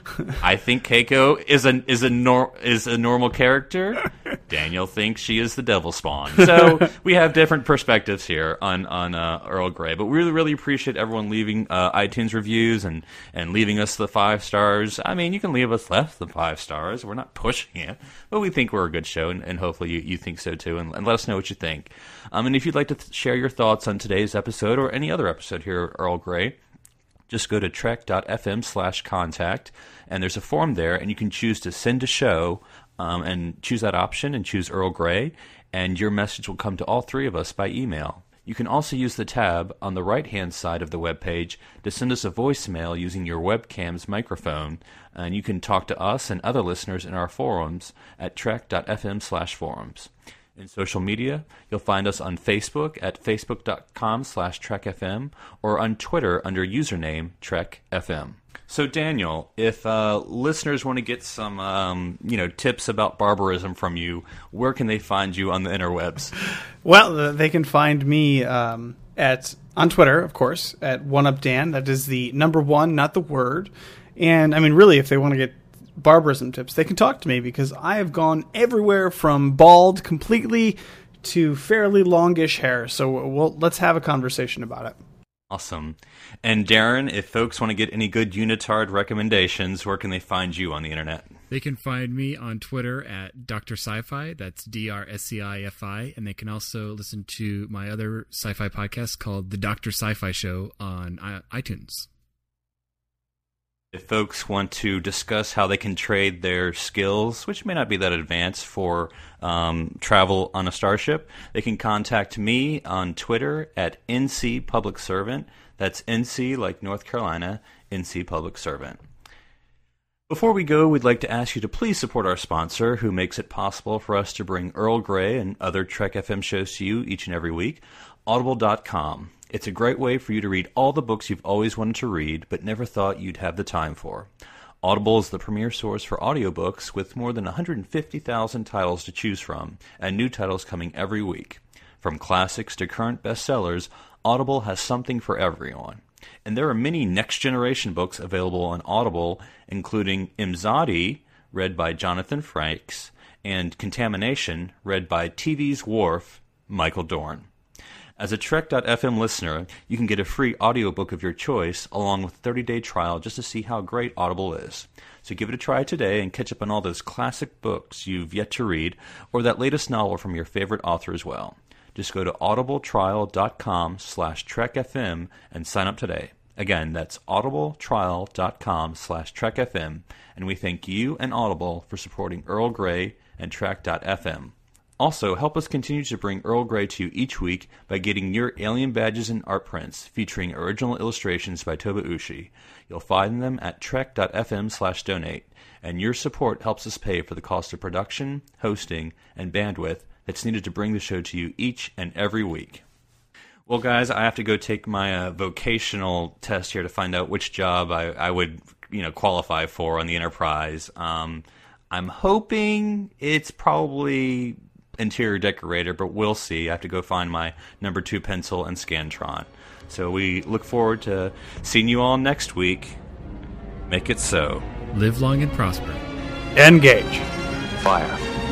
I think Keiko is a is a nor- is a normal character. Daniel thinks she is the devil spawn. So we have different perspectives here on on uh, Earl Grey. But we really really appreciate everyone leaving uh, iTunes reviews and and leaving us the five stars. I mean, you can leave us less than five stars. We're not pushing it, but we think we're a good show, and, and hopefully you, you think so too. And, and let us know what you think. Um, and if you'd like to th- share your thoughts on today's episode or any other episode here at Earl Grey, just go to trek dot f m slash contact, and there's a form there, and you can choose to send a show, um, and choose that option and choose Earl Grey, and your message will come to all three of us by email. You can also use the tab on the right-hand side of the webpage to send us a voicemail using your webcam's microphone, and you can talk to us and other listeners in our forums at trek dot f m slash forums. In social media, you'll find us on Facebook at facebook dot com slash trek f m or on Twitter under username Trek F M. So, Daniel, if uh, listeners want to get some um, you know, tips about barbarism from you, where can they find you on the interwebs? Well, they can find me um, at on Twitter, of course, at OneUpDan. That is the number one, not the word. And, I mean, really, if they want to get barbarism tips, they can talk to me, because I have gone everywhere from bald completely to fairly longish hair. So we'll, let's have a conversation about it. Awesome. And Darren, if folks want to get any good unitard recommendations, where can they find you on the internet? They can find me on Twitter at Doctor Sci-Fi. That's D R S C I F I. And they can also listen to my other sci-fi podcast called The Doctor Sci-Fi Show on iTunes. If folks want to discuss how they can trade their skills, which may not be that advanced, for um, travel on a starship, they can contact me on Twitter at N C Public Servant. That's N C like North Carolina, N C Public Servant. Before we go, we'd like to ask you to please support our sponsor, who makes it possible for us to bring Earl Grey and other Trek F M shows to you each and every week, audible dot com. It's a great way for you to read all the books you've always wanted to read, but never thought you'd have the time for. Audible is the premier source for audiobooks, with more than one hundred fifty thousand titles to choose from, and new titles coming every week. From classics to current bestsellers, Audible has something for everyone. And there are many next-generation books available on Audible, including Imzadi, read by Jonathan Frakes, and Contamination, read by T V's Worf, Michael Dorn. As a Trek dot f m listener, you can get a free audiobook of your choice, along with a thirty-day trial, just to see how great Audible is. So give it a try today and catch up on all those classic books you've yet to read, or that latest novel from your favorite author as well. Just go to audibletrial.com slash trekfm and sign up today. Again, that's audibletrial.com slash trekfm, and we thank you and Audible for supporting Earl Grey and Trek dot f m. Also, help us continue to bring Earl Grey to you each week by getting your Alien badges and art prints featuring original illustrations by Toba Ushi. You'll find them at trek.fm slash donate, and your support helps us pay for the cost of production, hosting, and bandwidth that's needed to bring the show to you each and every week. Well, guys, I have to go take my uh, vocational test here to find out which job I, I would, you know, qualify for on the Enterprise. Um, I'm hoping it's probably interior decorator, but we'll see. I have to go find my number two pencil and Scantron. So we look forward to seeing you all next week. Make it so. Live long and prosper. Engage. Fire.